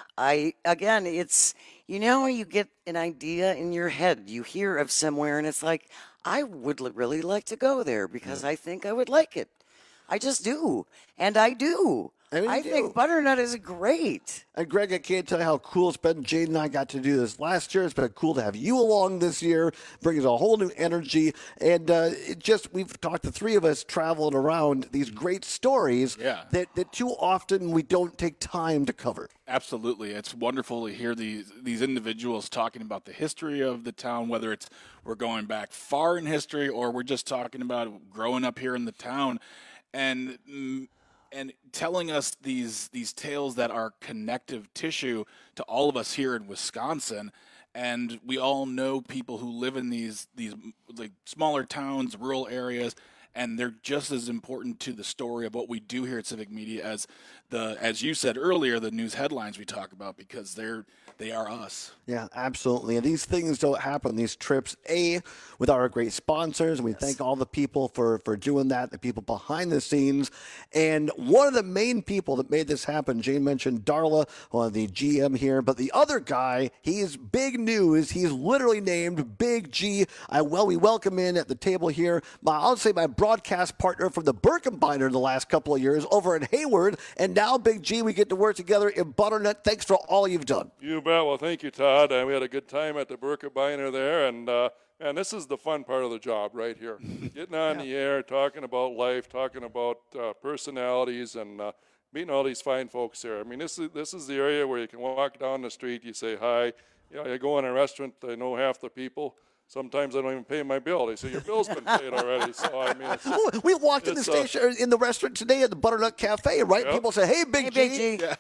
I again, it's, you know, when you get an idea in your head, you hear of somewhere, and it's like, I would li- really like to go there because I think I would like it. I just do, and I do. I, mean, I do. think Butternut is great. And Greg, I can't tell you how cool it's been. Jane and I got to do this last year. It's been cool to have you along this year, brings a whole new energy. And uh, it just, we've talked, the three of us traveling around these great stories Yeah. that, that too often we don't take time to cover. Absolutely. It's wonderful to hear these these individuals talking about the history of the town, whether it's we're going back far in history or we're just talking about growing up here in the town. And mm, and telling us these these tales that are connective tissue to all of us here in Wisconsin. And we all know people who live in these these like smaller towns, rural areas, and they're just as important to the story of what we do here at Civic Media as the, as you said earlier, the news headlines we talk about, because they're they are us. Yeah, absolutely. And these things don't happen, these trips, A, with our great sponsors. And we thank all the people for, for doing that, the people behind the scenes. And one of the main people that made this happen, Jane mentioned Darla, one of the G M here, but the other guy, he's big news. He's literally named Big G. I, well, we welcome in at the table here, my, I'll say my broadcast partner from the Birkenbinder the last couple of years over in Hayward. And now, Big G, we get to work together in Butternut. Thanks for all you've done. You bet. Well, thank you, Todd. Uh, we had a good time at the Birkenbinder there, and uh, man, this is the fun part of the job right here. Getting on the air, talking about life, talking about uh, personalities, and uh, meeting all these fine folks here. I mean, this is this is the area where you can walk down the street, you say hi. You know, you go in a restaurant, I know half the people. Sometimes I don't even pay my bill. They say, your bill's been paid already. So, I mean, it's, Oh, we walked in the it's, uh, station in the restaurant today at the Butternut Cafe, right? Yep. People say, hey, Big Hey, G. Big G.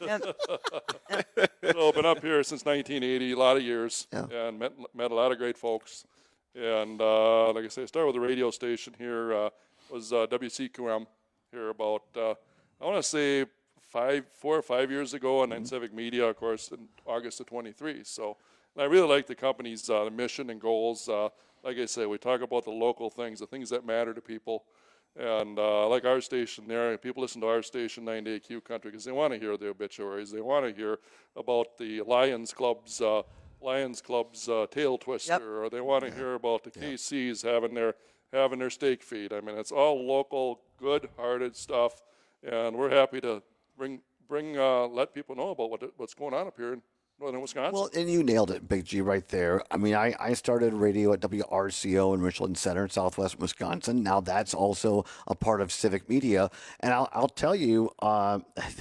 So I've been up here since nineteen eighty, a lot of years, Yeah. and met, met a lot of great folks. And uh, like I say, I started with a radio station here, uh, was uh, W C Q M here about, uh, I want to say five, four or five years ago, and then Civic Media, of course, in August of twenty-three. So and I really like the company's uh, mission and goals. Uh, like I say, we talk about the local things, the things that matter to people. And uh, like our station there, people listen to our station, nine day Q Country, because they want to hear the obituaries. They want to hear about the Lions Club's uh, Lions Club's uh, tail twister, Yep. or they want to hear about the K Cs having their having their steak feed. I mean, it's all local, good-hearted stuff, and we're happy to bring bring uh, let people know about what what's going on up here in, northern Wisconsin. Well, and you nailed it, Big G, right there. I mean, I, I started radio at W R C O in Richland Center, Southwest Wisconsin. Now that's also a part of Civic Media. And I'll, I'll tell you, uh,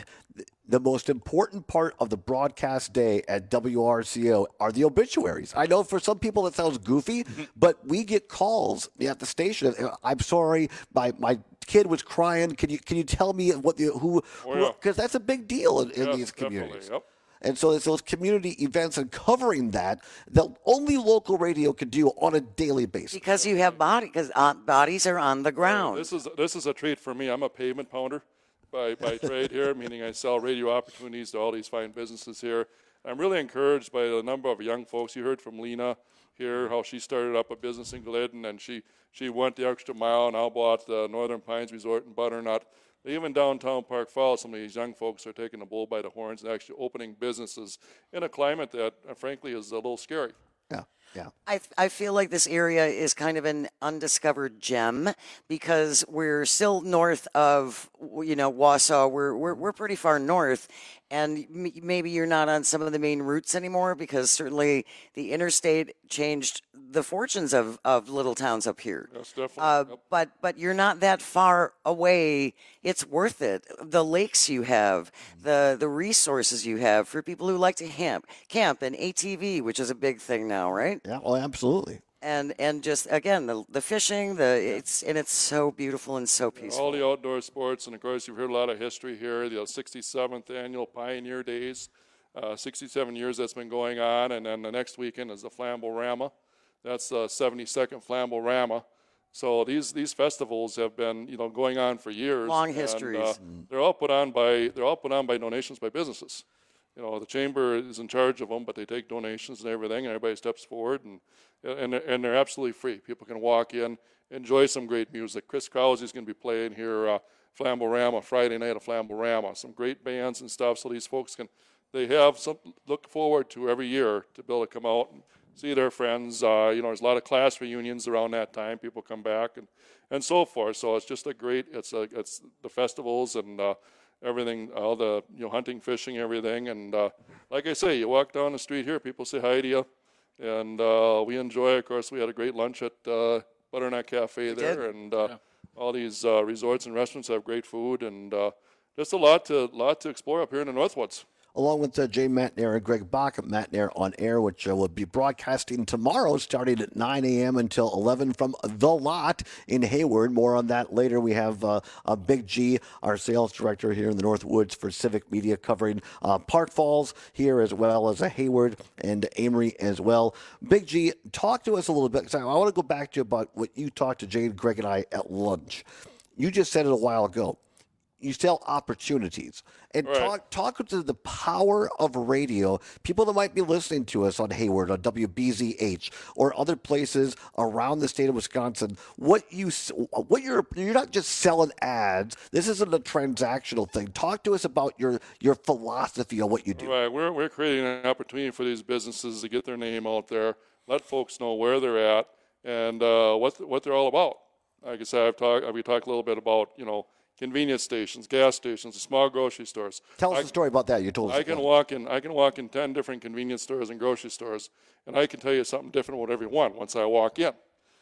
the most important part of the broadcast day at W R C O are the obituaries. I know for some people it sounds goofy, but we get calls at the station. I'm sorry, my my kid was crying. Can you can you tell me what the who? Because Oh, yeah. that's a big deal in, in Yes, these communities. definitely, yep. And so it's those community events and covering that that only local radio could do on a daily basis. Because you have body, because uh, bodies are on the ground. This is this is a treat for me. I'm a pavement pounder by, by trade here, meaning I sell radio opportunities to all these fine businesses here. I'm really encouraged by the number of young folks. You heard from Lena here how she started up a business in Glidden, and she, she went the extra mile and now bought the Northern Pines Resort in Butternut. Even downtown Park Falls, some of these young folks are taking the bull by the horns and actually opening businesses in a climate that, uh, frankly, is a little scary. Yeah, yeah. I, I feel like this area is kind of an undiscovered gem because we're still north of, you know, Wausau. We're, we're, we're pretty far north, and m- maybe you're not on some of the main routes anymore because certainly the interstate changed the fortunes of, of little towns up here. Yes, definitely. Uh, Yep. but but you're not that far away. It's worth it. The lakes you have, the the resources you have for people who like to camp, camp and A T V, which is a big thing now, right? Yeah, well, absolutely. And and just again the the fishing, the it's and it's so beautiful and so peaceful. All the outdoor sports, and of course, you've heard a lot of history here. The sixty-seventh annual Pioneer Days, uh, sixty-seven years that's been going on, and then the next weekend is the Flamborama. That's the seventy-second Flamborama. So these these festivals have been, you know, going on for years. Long and, histories. uh, they're all put on by they're all put on by donations by businesses. You know, the chamber is in charge of them, but they take donations and everything, and everybody steps forward, and and they're, and they're absolutely free. People can walk in, enjoy some great music. Chris Krause is going to be playing here, uh, Flamborama Friday night at Flamborama. Some great bands and stuff, so these folks can they have some look forward to every year to be able to come out and see their friends. Uh, you know, there's a lot of class reunions around that time. People come back and, and so forth. So it's just a great. It's a it's the festivals and. Uh, Everything, all the you know hunting, fishing, everything, and uh, like I say, you walk down the street here, people say hi to you, and uh, we enjoy. Of course, we had a great lunch at uh, Butternut Cafe We there, did. and uh, all these uh, resorts and restaurants have great food, and uh, just a lot to lot to explore up here in the Northwoods. Along with uh, Jay Matnair and Greg Bach at Matnair on Air, which uh, will be broadcasting tomorrow starting at nine a.m. until eleven from The Lot in Hayward. More on that later. We have uh, uh, Big G, our sales director here in the Northwoods for Civic Media, covering uh, Park Falls here as well as uh, Hayward and Amory as well. Big G, talk to us a little bit, because I, I want to go back to you about what you talked to Jay, Greg, and I at lunch. You just said it a while ago. You sell opportunities. And Right. talk talk to the power of radio. People that might be listening to us on Hayward, on W B Z H, or other places around the state of Wisconsin. What you s- what you're you're not just selling ads. This isn't a transactional thing. Talk to us about your your philosophy on what you do. Right, we're we're creating an opportunity for these businesses to get their name out there, let folks know where they're at, and uh, what what they're all about. Like I said, I've talked we talked a little bit about you know. convenience stations, gas stations, small grocery stores. Tell us I, a story about that. You told us. I can walk in. I can walk in ten different convenience stores and grocery stores, and I can tell you something different about every one once I walk in.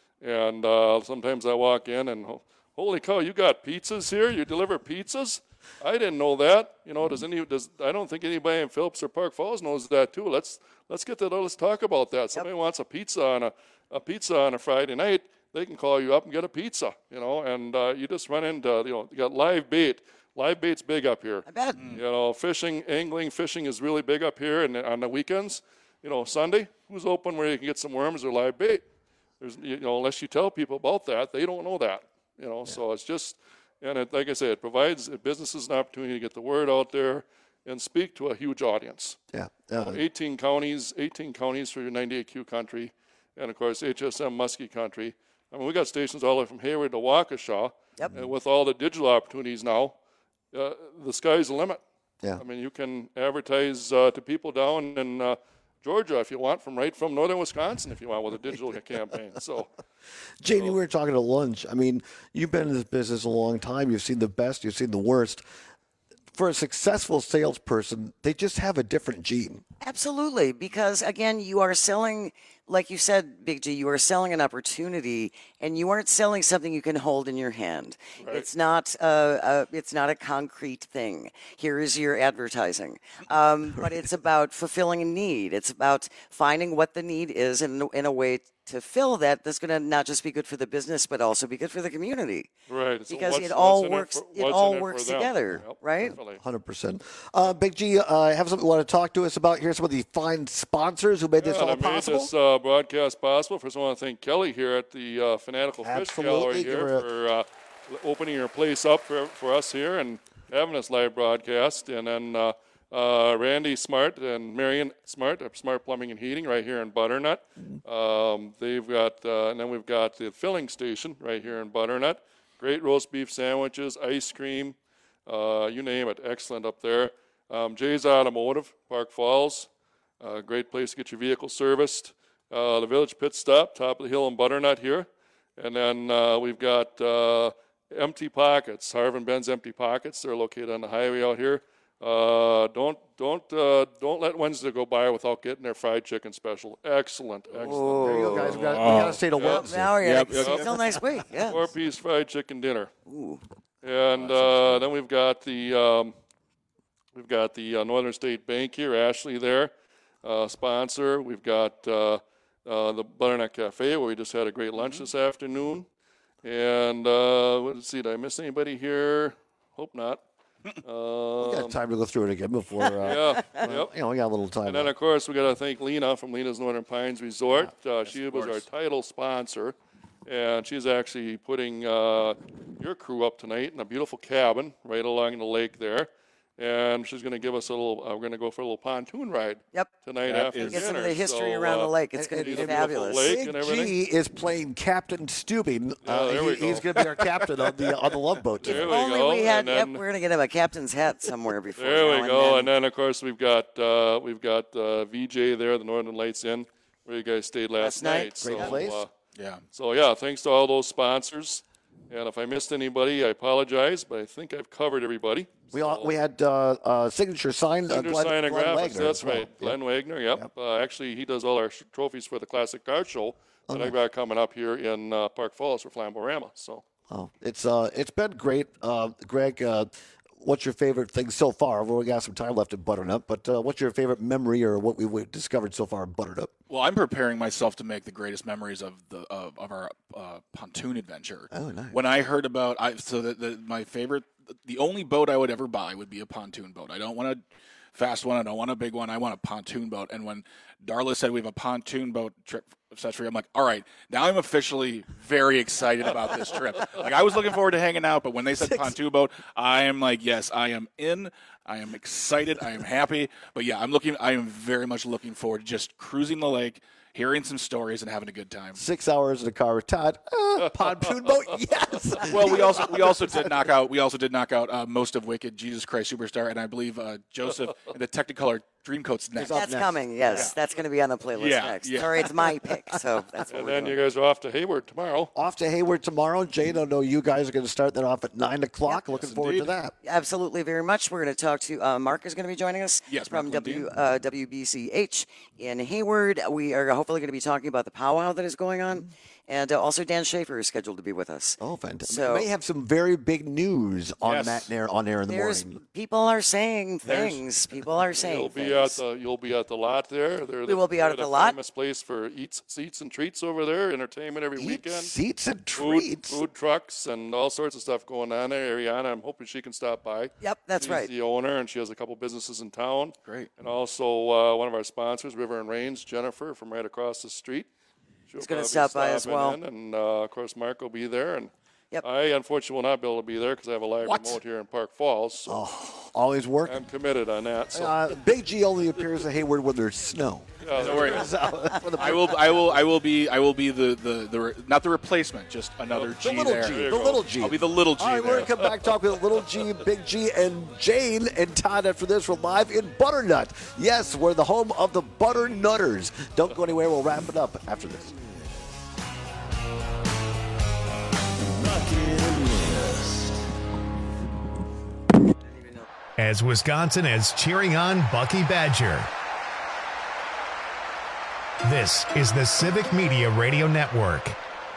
And uh, sometimes I walk in and holy cow, you got pizzas here? You deliver pizzas? I didn't know that. You know, does any? Does I don't think anybody in Phillips or Park Falls knows that too. Let's let's get to that. Let's talk about that. Somebody wants a pizza on a a pizza on a Friday night. They can call you up and get a pizza, you know, and uh, you just run into, you know, you got live bait. Live bait's big up here. I bet. You know, fishing, angling, fishing is really big up here. And on the weekends, you know, Sunday, who's open where you can get some worms or live bait? There's, you know, unless you tell people about that, they don't know that. You know, yeah. So it's just, and it, like I say, it provides businesses an opportunity to get the word out there and speak to a huge audience. Yeah. Uh, you know, eighteen counties, eighteen counties for your ninety-eight Q country, and of course H S M Muskie country. I mean, we got stations all the way from Hayward to Waukesha. Yep. And with all the digital opportunities now, uh, the sky's the limit. Yeah. I mean, you can advertise uh, to people down in uh, Georgia if you want, from right from northern Wisconsin if you want, with a digital campaign. So, Janie, we were talking at lunch. I mean, you've been in this business a long time. You've seen the best. You've seen the worst. for a successful salesperson, they just have a different gene. Absolutely, because again, you are selling, like you said, Big G, you are selling an opportunity, and you aren't selling something you can hold in your hand. Right. It's not a, a, it's not a concrete thing. Here is your advertising, um, but it's about fulfilling a need. It's about finding what the need is in, in a way to fill that that's going to not just be good for the business, but also be good for the community. Right. So Because what's- it all what's in it works. for- It, what's all in it works for them? together, Yep, right? definitely. one hundred percent. Uh, Big G, uh, have something you want to talk to us about here? Some of the fine sponsors who made this Yeah, all that made possible? this uh, broadcast possible. First, I want to thank Kelly here at the uh, Fanatical Fish Absolutely. Gallery Give here her a- for uh, opening your place up for, for us here and having this live broadcast. And then uh, uh, Randy Smart and Marion Smart of Smart Plumbing and Heating right here in Butternut. Um, they've got, uh, and then we've got the filling station right here in Butternut. Great roast beef sandwiches, ice cream, uh, you name it. Excellent up there. Um, Jay's Automotive, Park Falls. Uh, great place to get your vehicle serviced. Uh, the Village Pit Stop, top of the hill in Butternut here. And then uh, we've got uh, Empty Pockets, Harvin Ben's Empty Pockets. They're located on the highway out here. Uh, don't don't uh, don't let Wednesday go by without getting their fried chicken special. Excellent, excellent. There you go, guys. We got, we got to stay to Yep. Wednesday. Now we're Yep, gonna yep. it's still nice week. Yeah. Four piece fried chicken dinner. Ooh. And uh, then we've got the um, we've got the uh, Northern State Bank here, Ashley there, uh, sponsor. We've got uh, uh, the Butternut Cafe where we just had a great lunch this afternoon. And uh, let's see, did I miss anybody here? Hope not. We Um, got time to go through it again before. Uh, yeah, uh, yep. You know, we got a little time. And then, left. of course, we got to thank Lena from Lena's Northern Pines Resort. Uh, she was our course. title sponsor, and she's actually putting uh, your crew up tonight in a beautiful cabin right along the lake there. And she's going to give us a little. Uh, we're going to go for a little pontoon ride. Yep. Tonight That after is- Get some of dinner. the history So, around uh, the lake. It's going to see be the beautiful fabulous. lake Big and everything. G is playing Captain Stubing. Yeah, Uh, there he- we go. He's going to be our captain on the on the love boat There today. we Only go. we had. and Yep, then- we're going to get him a captain's hat somewhere before. There now we and go. then. And then, of course, we've got uh, we've got uh, V J there, the Northern Lights Inn, where you guys stayed last, Last night. night. Great so, place. Uh, Yeah. so yeah, thanks to all those sponsors. And if I missed anybody, I apologize, but I think I've covered everybody. We all, we had uh, uh, signature signed. Uh, Signature Glenn, sign and Glenn graphics. Wagner That's as well. right, Glenn Wagner. Yep. Yep. Uh, actually, he does all our sh- trophies for the Classic Car Show that Okay. I've got coming up here in uh, Park Falls for Flamborama. So. Oh, it's uh, it's been great, uh, Greg. Uh, what's your favorite thing so far? We've only got some time left in Butternut, but uh, what's your favorite memory or what we've discovered so far in Butternut? Well, I'm preparing myself to make the greatest memories of the of, of our uh, pontoon adventure. Oh, nice. When I heard about, I so the, the my favorite, the only boat I would ever buy would be a pontoon boat. I don't want a fast one. I don't want a big one. I want a pontoon boat. And when Darla said we have a pontoon boat trip, et cetera, I'm like, all right, now I'm officially very excited about this trip. Like I was looking forward to hanging out, but when they said pontoon boat, I am like, yes, I am in. I am excited. I am happy. But yeah, I'm looking. I am very much looking forward to just cruising the lake, hearing some stories, and having a good time. Six hours in a car with Todd. Uh, pontoon boat, yes. Well, we also we also did knock out we also did knock out uh, most of Wicked, Jesus Christ Superstar, and I believe uh, Joseph and the Technicolor Dreamcoat's next. That's coming. Yes, that's going to be on the playlist Yeah, next. yeah. Sorry, it's my pick, so that's what And we're then doing. you guys are off to Hayward tomorrow. Off to Hayward tomorrow. Jane, I know you guys are going to start that off at nine o'clock. Looking Yes, forward to indeed. that. Absolutely, very much. We're going to talk to uh, Mark is going to be joining us Yes, from Mark W Lundin. uh, W B C H in Hayward. We are hopefully going to be talking about the powwow that is going on, and uh, also Dan Schaefer is scheduled to be with us. Oh, fantastic. So- we may have some very big news on Yes. that air on air in the There's morning. people are saying There's- things. People are saying You'll be things. at the you'll be at the lot there. They're We the, will be out they're at the lot. Famous place for eats, seats and treats over there. Entertainment every Eat weekend. seats and Food, treats. food trucks and all sorts of stuff going on there. Ariana, I'm hoping she can stop by. Yep, that's She's right. the owner, and she has a couple businesses in town. Great. And also uh, one of our sponsors, River and Rains, Jennifer from right across the street. She'll He's gonna probably stop by as stopping well. in, and uh, of course, Mark will be there. And Yep. I unfortunately will not be able to be there because I have a live What? remote here in Park Falls. So Oh, always work. I'm committed on that. So Uh, Big G only appears at Hayward when there's snow. yeah, Don't worry. For the- I will. I will. I will be. I will be the the, the re- not the replacement, just another The G little there. G. you The go. little G. I'll be the little G All right, we're there. going to come back talk with Little G, Big G, and Jane and Todd after this. We're live in Butternut. Yes, we're the home of the Butternutters. Don't go anywhere. We'll wrap it up after this. as Wisconsin is cheering on Bucky Badger. This is the Civic Media Radio Network.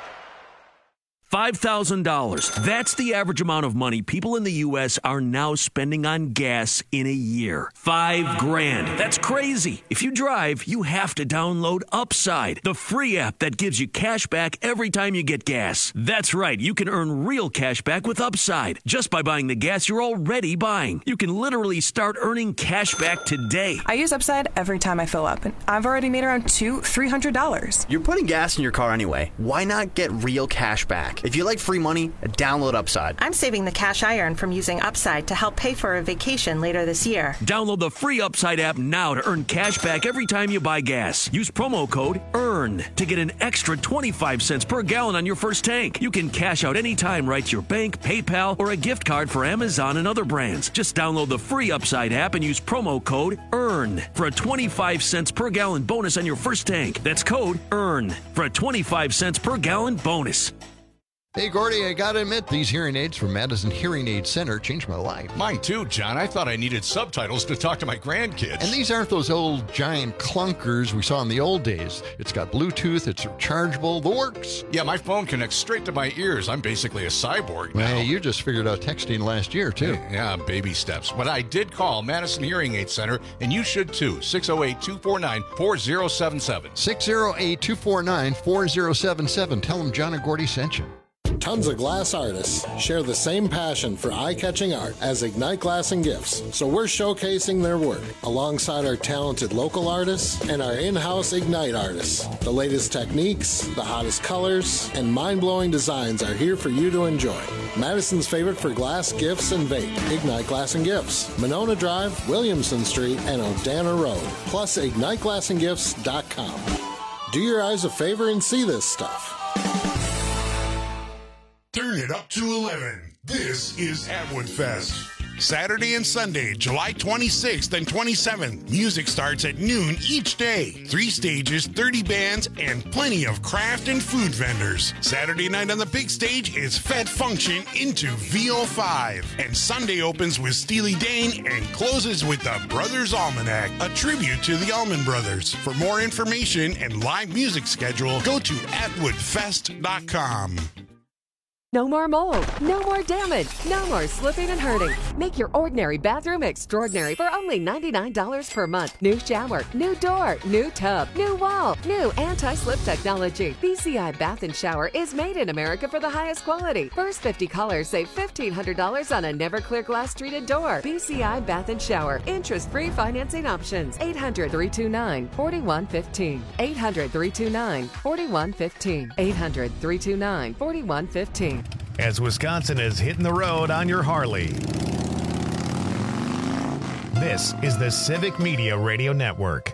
five thousand dollars. That's the average amount of money people in the U S are now spending on gas in a year. Five grand. That's crazy. If you drive, you have to download Upside, the free app that gives you cash back every time you get gas. That's right. You can earn real cash back with Upside just by buying the gas you're already buying. You can literally start earning cash back today. I use Upside every time I fill up, and I've already made around two, three hundred dollars. You're putting gas in your car anyway. Why not get real cash back? If you like free money, download Upside. I'm saving the cash I earn from using Upside to help pay for a vacation later this year. Download the free Upside app now to earn cash back every time you buy gas. Use promo code EARN to get an extra twenty-five cents per gallon on your first tank. You can cash out anytime right to your bank, PayPal, or a gift card for Amazon and other brands. Just download the free Upside app and use promo code EARN for a twenty-five cents per gallon bonus on your first tank. That's code EARN for a twenty-five cents per gallon bonus. Hey, Gordy, I gotta admit, these hearing aids from Madison Hearing Aid Center changed my life. Mine too, John. I thought I needed subtitles to talk to my grandkids. And these aren't those old giant clunkers we saw in the old days. It's got Bluetooth, it's rechargeable, the works. Yeah, my phone connects straight to my ears. I'm basically a cyborg now. Well, you just figured out texting last year, too. Yeah, baby steps. But I did call Madison Hearing Aid Center, and you should too. six oh eight, two four nine, four oh seven seven. six oh eight, two four nine, four oh seven seven. Tell them John and Gordy sent you. Tons of glass artists share the same passion for eye-catching art as Ignite Glass and Gifts, so we're showcasing their work alongside our talented local artists and our in-house Ignite artists. The latest techniques, the hottest colors, and mind-blowing designs are here for you to enjoy. Madison's favorite for glass, gifts, and vape, Ignite Glass and Gifts, Monona Drive, Williamson Street, and Odana Road, plus ignite glass and gifts dot com. Do your eyes a favor and see this stuff. Turn it up to eleven. This is Atwood Fest. Saturday and Sunday, July twenty-sixth and twenty-seventh. Music starts at noon each day. Three stages, thirty bands, and plenty of craft and food vendors. Saturday night on the big stage is Fed Function into V oh five. And Sunday opens with Steely Dan and closes with the Brothers Almanac, a tribute to the Allman Brothers. For more information and live music schedule, go to atwood fest dot com. No more mold, no more damage, no more slipping and hurting. Make your ordinary bathroom extraordinary for only ninety-nine dollars per month. New shower, new door, new tub, new wall, new anti-slip technology. B C I Bath and Shower is made in America for the highest quality. First fifty callers save fifteen hundred dollars on a never clear glass treated door. B C I Bath and Shower. Interest-free financing options. eight hundred, three two nine, four one one five. eight hundred, three two nine, four one one five. eight hundred, three two nine, four one one five. As Wisconsin is hitting the road on your Harley. This is the Civic Media Radio Network.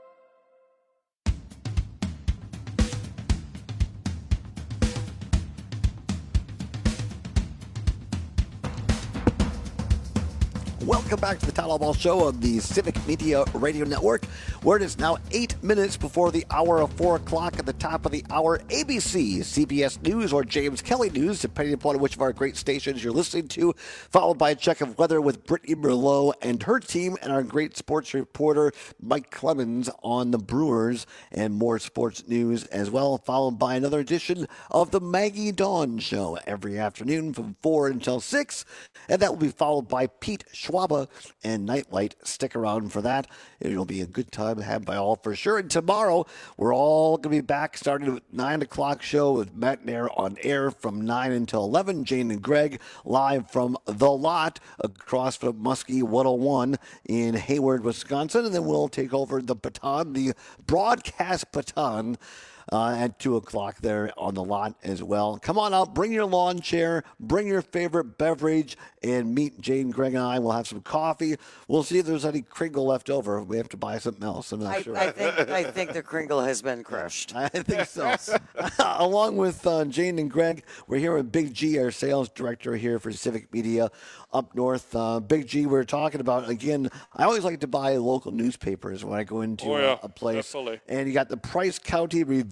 Welcome back to the Town Hall Ball Show on the Civic Media Radio Network, where it is now eight minutes before the hour of four o'clock. At the top of the hour, A B C, C B S News, or James Kelly News, depending upon which of our great stations you're listening to, followed by a check of weather with Brittany Merlot and her team, and our great sports reporter, Mike Clemens, on the Brewers, and more sports news as well, followed by another edition of the Maggie Dawn Show every afternoon from four until six, and that will be followed by Pete Schwab and Nightlight. Stick around for that. It'll be a good time to have by all for sure. And tomorrow, we're all going to be back starting with nine o'clock show with Matt Nair on air from nine until eleven. Jane and Greg live from The Lot across from Muskie one oh one in Hayward, Wisconsin. And then we'll take over the baton, the broadcast baton, Uh, at two o'clock there on The Lot as well. Come on out, bring your lawn chair, bring your favorite beverage, and meet Jane, Greg, and I. We'll have some coffee. We'll see if there's any Kringle left over. We have to buy something else. I'm not I, sure. I think I think the Kringle has been crushed. I think so. Along with uh, Jane and Greg, we're here with Big G, our sales director here for Civic Media up north. Uh, Big G, we're talking about, again, I always like to buy local newspapers when I go into oh, yeah, a, a place. Definitely. And you got the Price County Review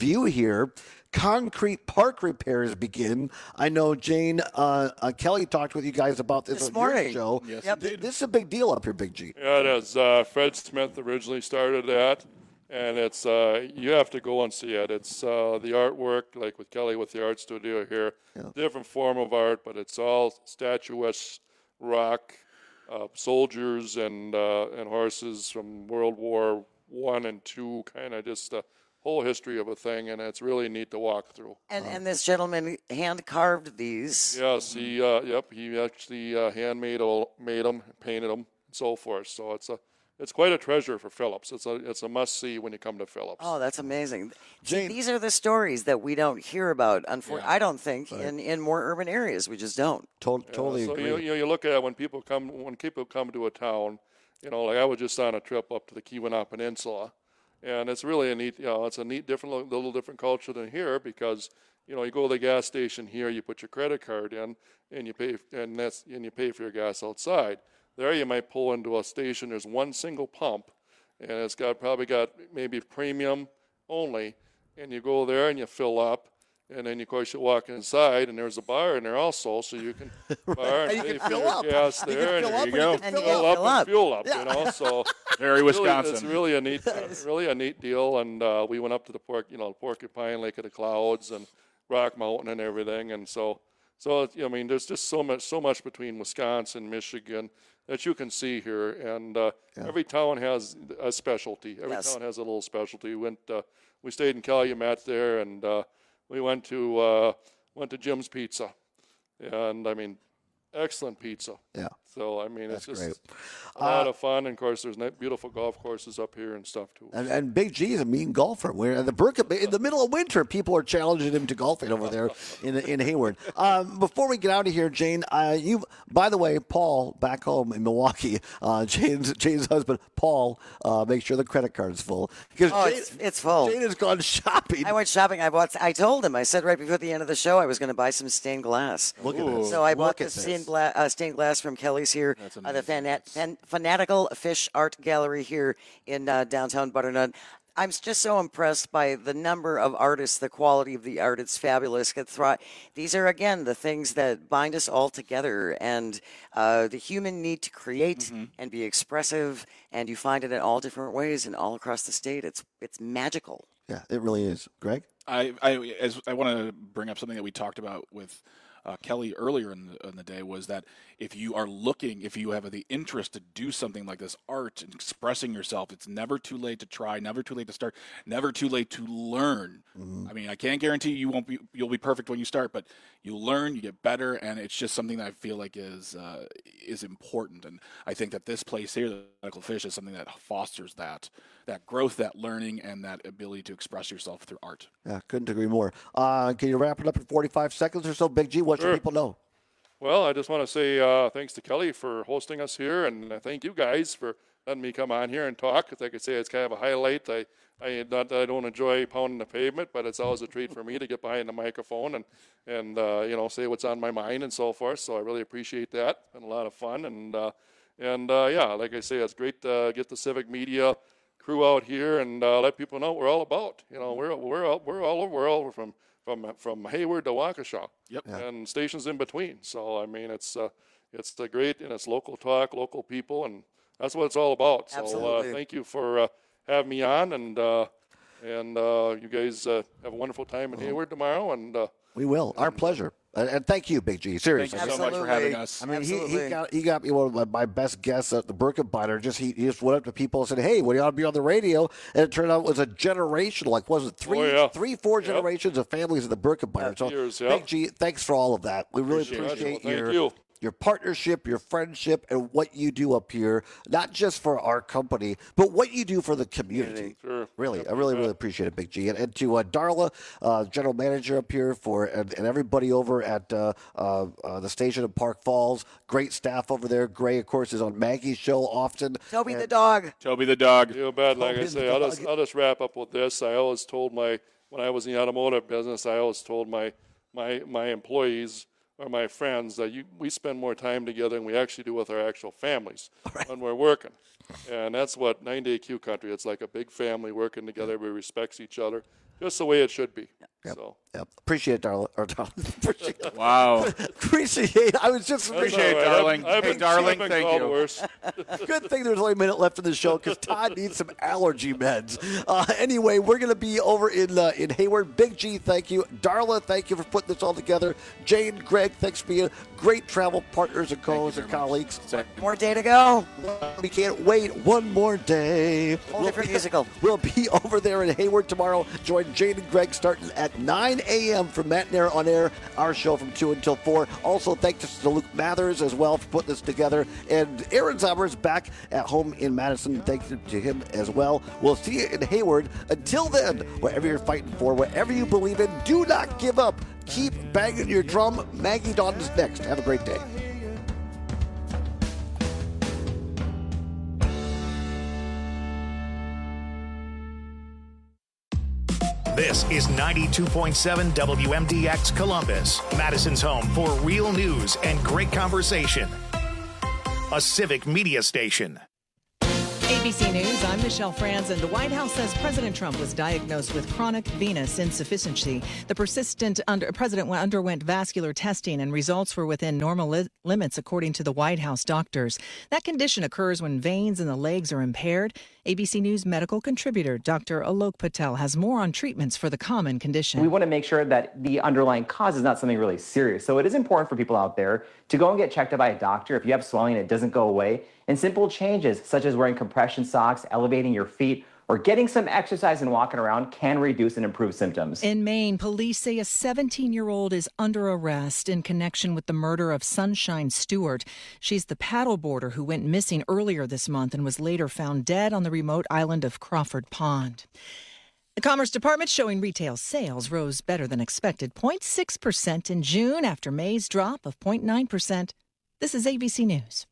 you here. Concrete park repairs begin. I know Jane uh, uh, Kelly talked with you guys about this, This on morning. your show. Yes, Th- indeed. This is a big deal up here, Big G. Yeah, it is. Uh, Fred Smith originally started that, and it's uh, you have to go and see it. It's uh, the artwork, like with Kelly with the art studio here, different form of art, but it's all statuesque rock, uh, soldiers and uh, and horses from World War One and Two, kind of just a whole history of a thing, and it's really neat to walk through. And and this gentleman hand carved these. Yes, he uh, yep, he actually uh, handmade all, made them, painted them, and so forth. So it's a it's quite a treasure for Phillips. It's a it's a must see when you come to Phillips. Oh, that's amazing. See, these are the stories that we don't hear about. Unfortunately, I don't think Right. in, in more urban areas we just don't. To- Yeah, so You, you know, you look at it when people come when people come to a town. You know, like I was just on a trip up to the Keweenaw Peninsula, and it's really a neat, you know, it's a neat, different, little different culture than here because, you know, you go to the gas station here, you put your credit card in, and you pay, and that's, and you pay for your gas outside. There, you might pull into a station. There's one single pump, and it's got probably got maybe premium only, and you go there and you fill up. And then, of course, you walk inside, and there's a bar in there also, so you can bar and And you pay can for fill your up. gas You can there, and fill there up you and you go, can fill, fill up up. and fuel up, you know. So Very it's really- Wisconsin. It's really a neat, uh, really a neat deal. And uh, we went up to the pork, you know, Porcupine Lake of the Clouds and Rock Mountain and everything, and so, so it- I mean, there's just so much, so much between Wisconsin, Michigan that you can see here, and uh, every town has a specialty. Every Yes. town has a little specialty. We went, uh, we stayed in Calumet there, and uh, we went to uh, went to Jim's Pizza, and I mean, excellent pizza. Yeah. So I mean, That's it's just great. a lot Uh, of fun. And of course, there's ni- beautiful golf courses up here and stuff too. And, and Big G is a mean golfer. We're in the Burka, in the middle of winter, people are challenging him to golfing over there in in Hayward. Um, before we get out of here, Jane, uh, you. By the way, Paul back home in Milwaukee, uh, Jane's Jane's husband, Paul, uh, make sure the credit card's full because Oh, Jane, it's, it's full. Jane has gone shopping. I went shopping. I bought. I told him. I said right before the end of the show I was going to buy some stained glass. Look at this. So I Look bought at this this. stained, gla- uh, stained glass from Kelly's here, uh, the Fanat- Fan- Fanatical Fish Art Gallery here in uh, downtown Butternut. I'm just so impressed by the number of artists, the quality of the art. It's fabulous. Get thri- These are, again, the things that bind us all together, and uh, the human need to create and be expressive, and you find it in all different ways and all across the state. It's it's magical. Yeah, it really is. Greg? I I, as, I want to bring up something that we talked about with uh, Kelly earlier in the, in the day, was that if you are looking, if you have the interest to do something like this, art and expressing yourself, it's never too late to try, never too late to start, never too late to learn. I mean, I can't guarantee you won't be, you'll be perfect when you start, but you learn, you get better, and it's just something that I feel like is uh, is important. And I think that this place here, the Medical Fish, is something that fosters that that growth, that learning, and that ability to express yourself through art. Yeah, couldn't agree more. Uh, can you wrap it up in forty-five seconds or so? Big G, what Sure. should people know? Well, I just want to say uh, thanks to Kelly for hosting us here, and uh, thank you guys for letting me come on here and talk. As I could say, it's kind of a highlight. I, I not that I don't enjoy pounding the pavement, but it's always a treat for me to get behind the microphone and and uh, you know, say what's on my mind and so forth. So I really appreciate that. It's been a lot of fun, and uh, and uh, yeah, like I say, it's great to get the civic media crew out here and uh, let people know what we're all about. You know, we're we're all, we're all over. We're all from from from Hayward to Waukesha. Yep. Yeah. And stations in between. So I mean, it's uh, it's the great, and it's local talk, local people, and that's what it's all about. So Absolutely. uh, thank you for uh, having me on, and uh, and uh, you guys uh, have a wonderful time in Hayward tomorrow. And uh, We will. Our pleasure. And, and thank you, Big G. Seriously. Thank you so much for having us. I mean, he, he Absolutely. got he got me one of my, my best guests at the Birkenbiner. Just he, he just went up to people and said, "Hey, what do you want to be on the radio?" And it turned out it was a generation, like was it three, Oh, yeah. three, four Yep. generations of families at the Birkenbiner. So, Years, yep. Big G, thanks for all of that. We really Appreciate it. appreciate Well, thank your you. your partnership, your friendship, and what you do up here, not just for our company, but what you do for the community. Sure. Really, I really, really appreciate it, Big G. And, and to uh, Darla, uh, general manager up here, for and, and everybody over at uh, uh, uh, the station in Park Falls, great staff over there. Gray, of course, is on Maggie's show often. Toby And- the dog. Toby the dog. Feel bad, like I Toby say, the I'll just, dog. I'll just wrap up with this. I always told my, when I was in the automotive business, I always told my my my employees or my friends that you, we spend more time together than we actually do with our actual families when we're working. And that's what ninety-eight Q Country, it's like a big family working together. We respect each other. just the way it should be. Yep. So. Yep. Appreciate it, darling. Or, darling. Appreciate it. Wow. Appreciate I was just Appreciate right. darling. I've, I've hey, been, darling, I've thank you. Worse. Good thing there's only a minute left in the show because Todd needs some allergy meds. Uh, anyway, we're going to be over in uh, in Hayward. Big G, thank you. Darla, thank you for putting this all together. Jane, Greg, thanks for being great travel partners and co-hosts and colleagues. One more day to go. We can't wait. One more day. Whole different musical. We'll be over there in Hayward tomorrow. Join Jane and Greg starting at nine a.m. for Matt and Aaron on air. Our show from two until four. Also, thanks to Luke Mathers as well for putting this together. And Aaron Zauber is back at home in Madison. Thanks to him as well. We'll see you in Hayward. Until then, whatever you're fighting for, whatever you believe in, do not give up. Keep banging your drum. Maggie Dawn is next. Have a great day. This is ninety-two point seven W M D X Columbus, Madison's home for real news and great conversation. A civic media station. A B C News, I'm Michelle Franzen. The White House says President Trump was diagnosed with chronic venous insufficiency. The persistent under, president underwent vascular testing and results were within normal li- limits, according to the White House doctors. That condition occurs when veins in the legs are impaired. A B C News medical contributor Doctor Alok Patel has more on treatments for the common condition. We want to make sure that the underlying cause is not something really serious. So it is important for people out there to go and get checked out by a doctor. If you have swelling and it doesn't go away, and simple changes such as wearing compression socks, elevating your feet, or getting some exercise and walking around can reduce and improve symptoms. In Maine, police say a seventeen-year-old is under arrest in connection with the murder of Sunshine Stewart. She's the paddleboarder who went missing earlier this month and was later found dead on the remote island of Crawford Pond. The Commerce Department showing retail sales rose better than expected, zero point six percent in June after May's drop of zero point nine percent. This is A B C News.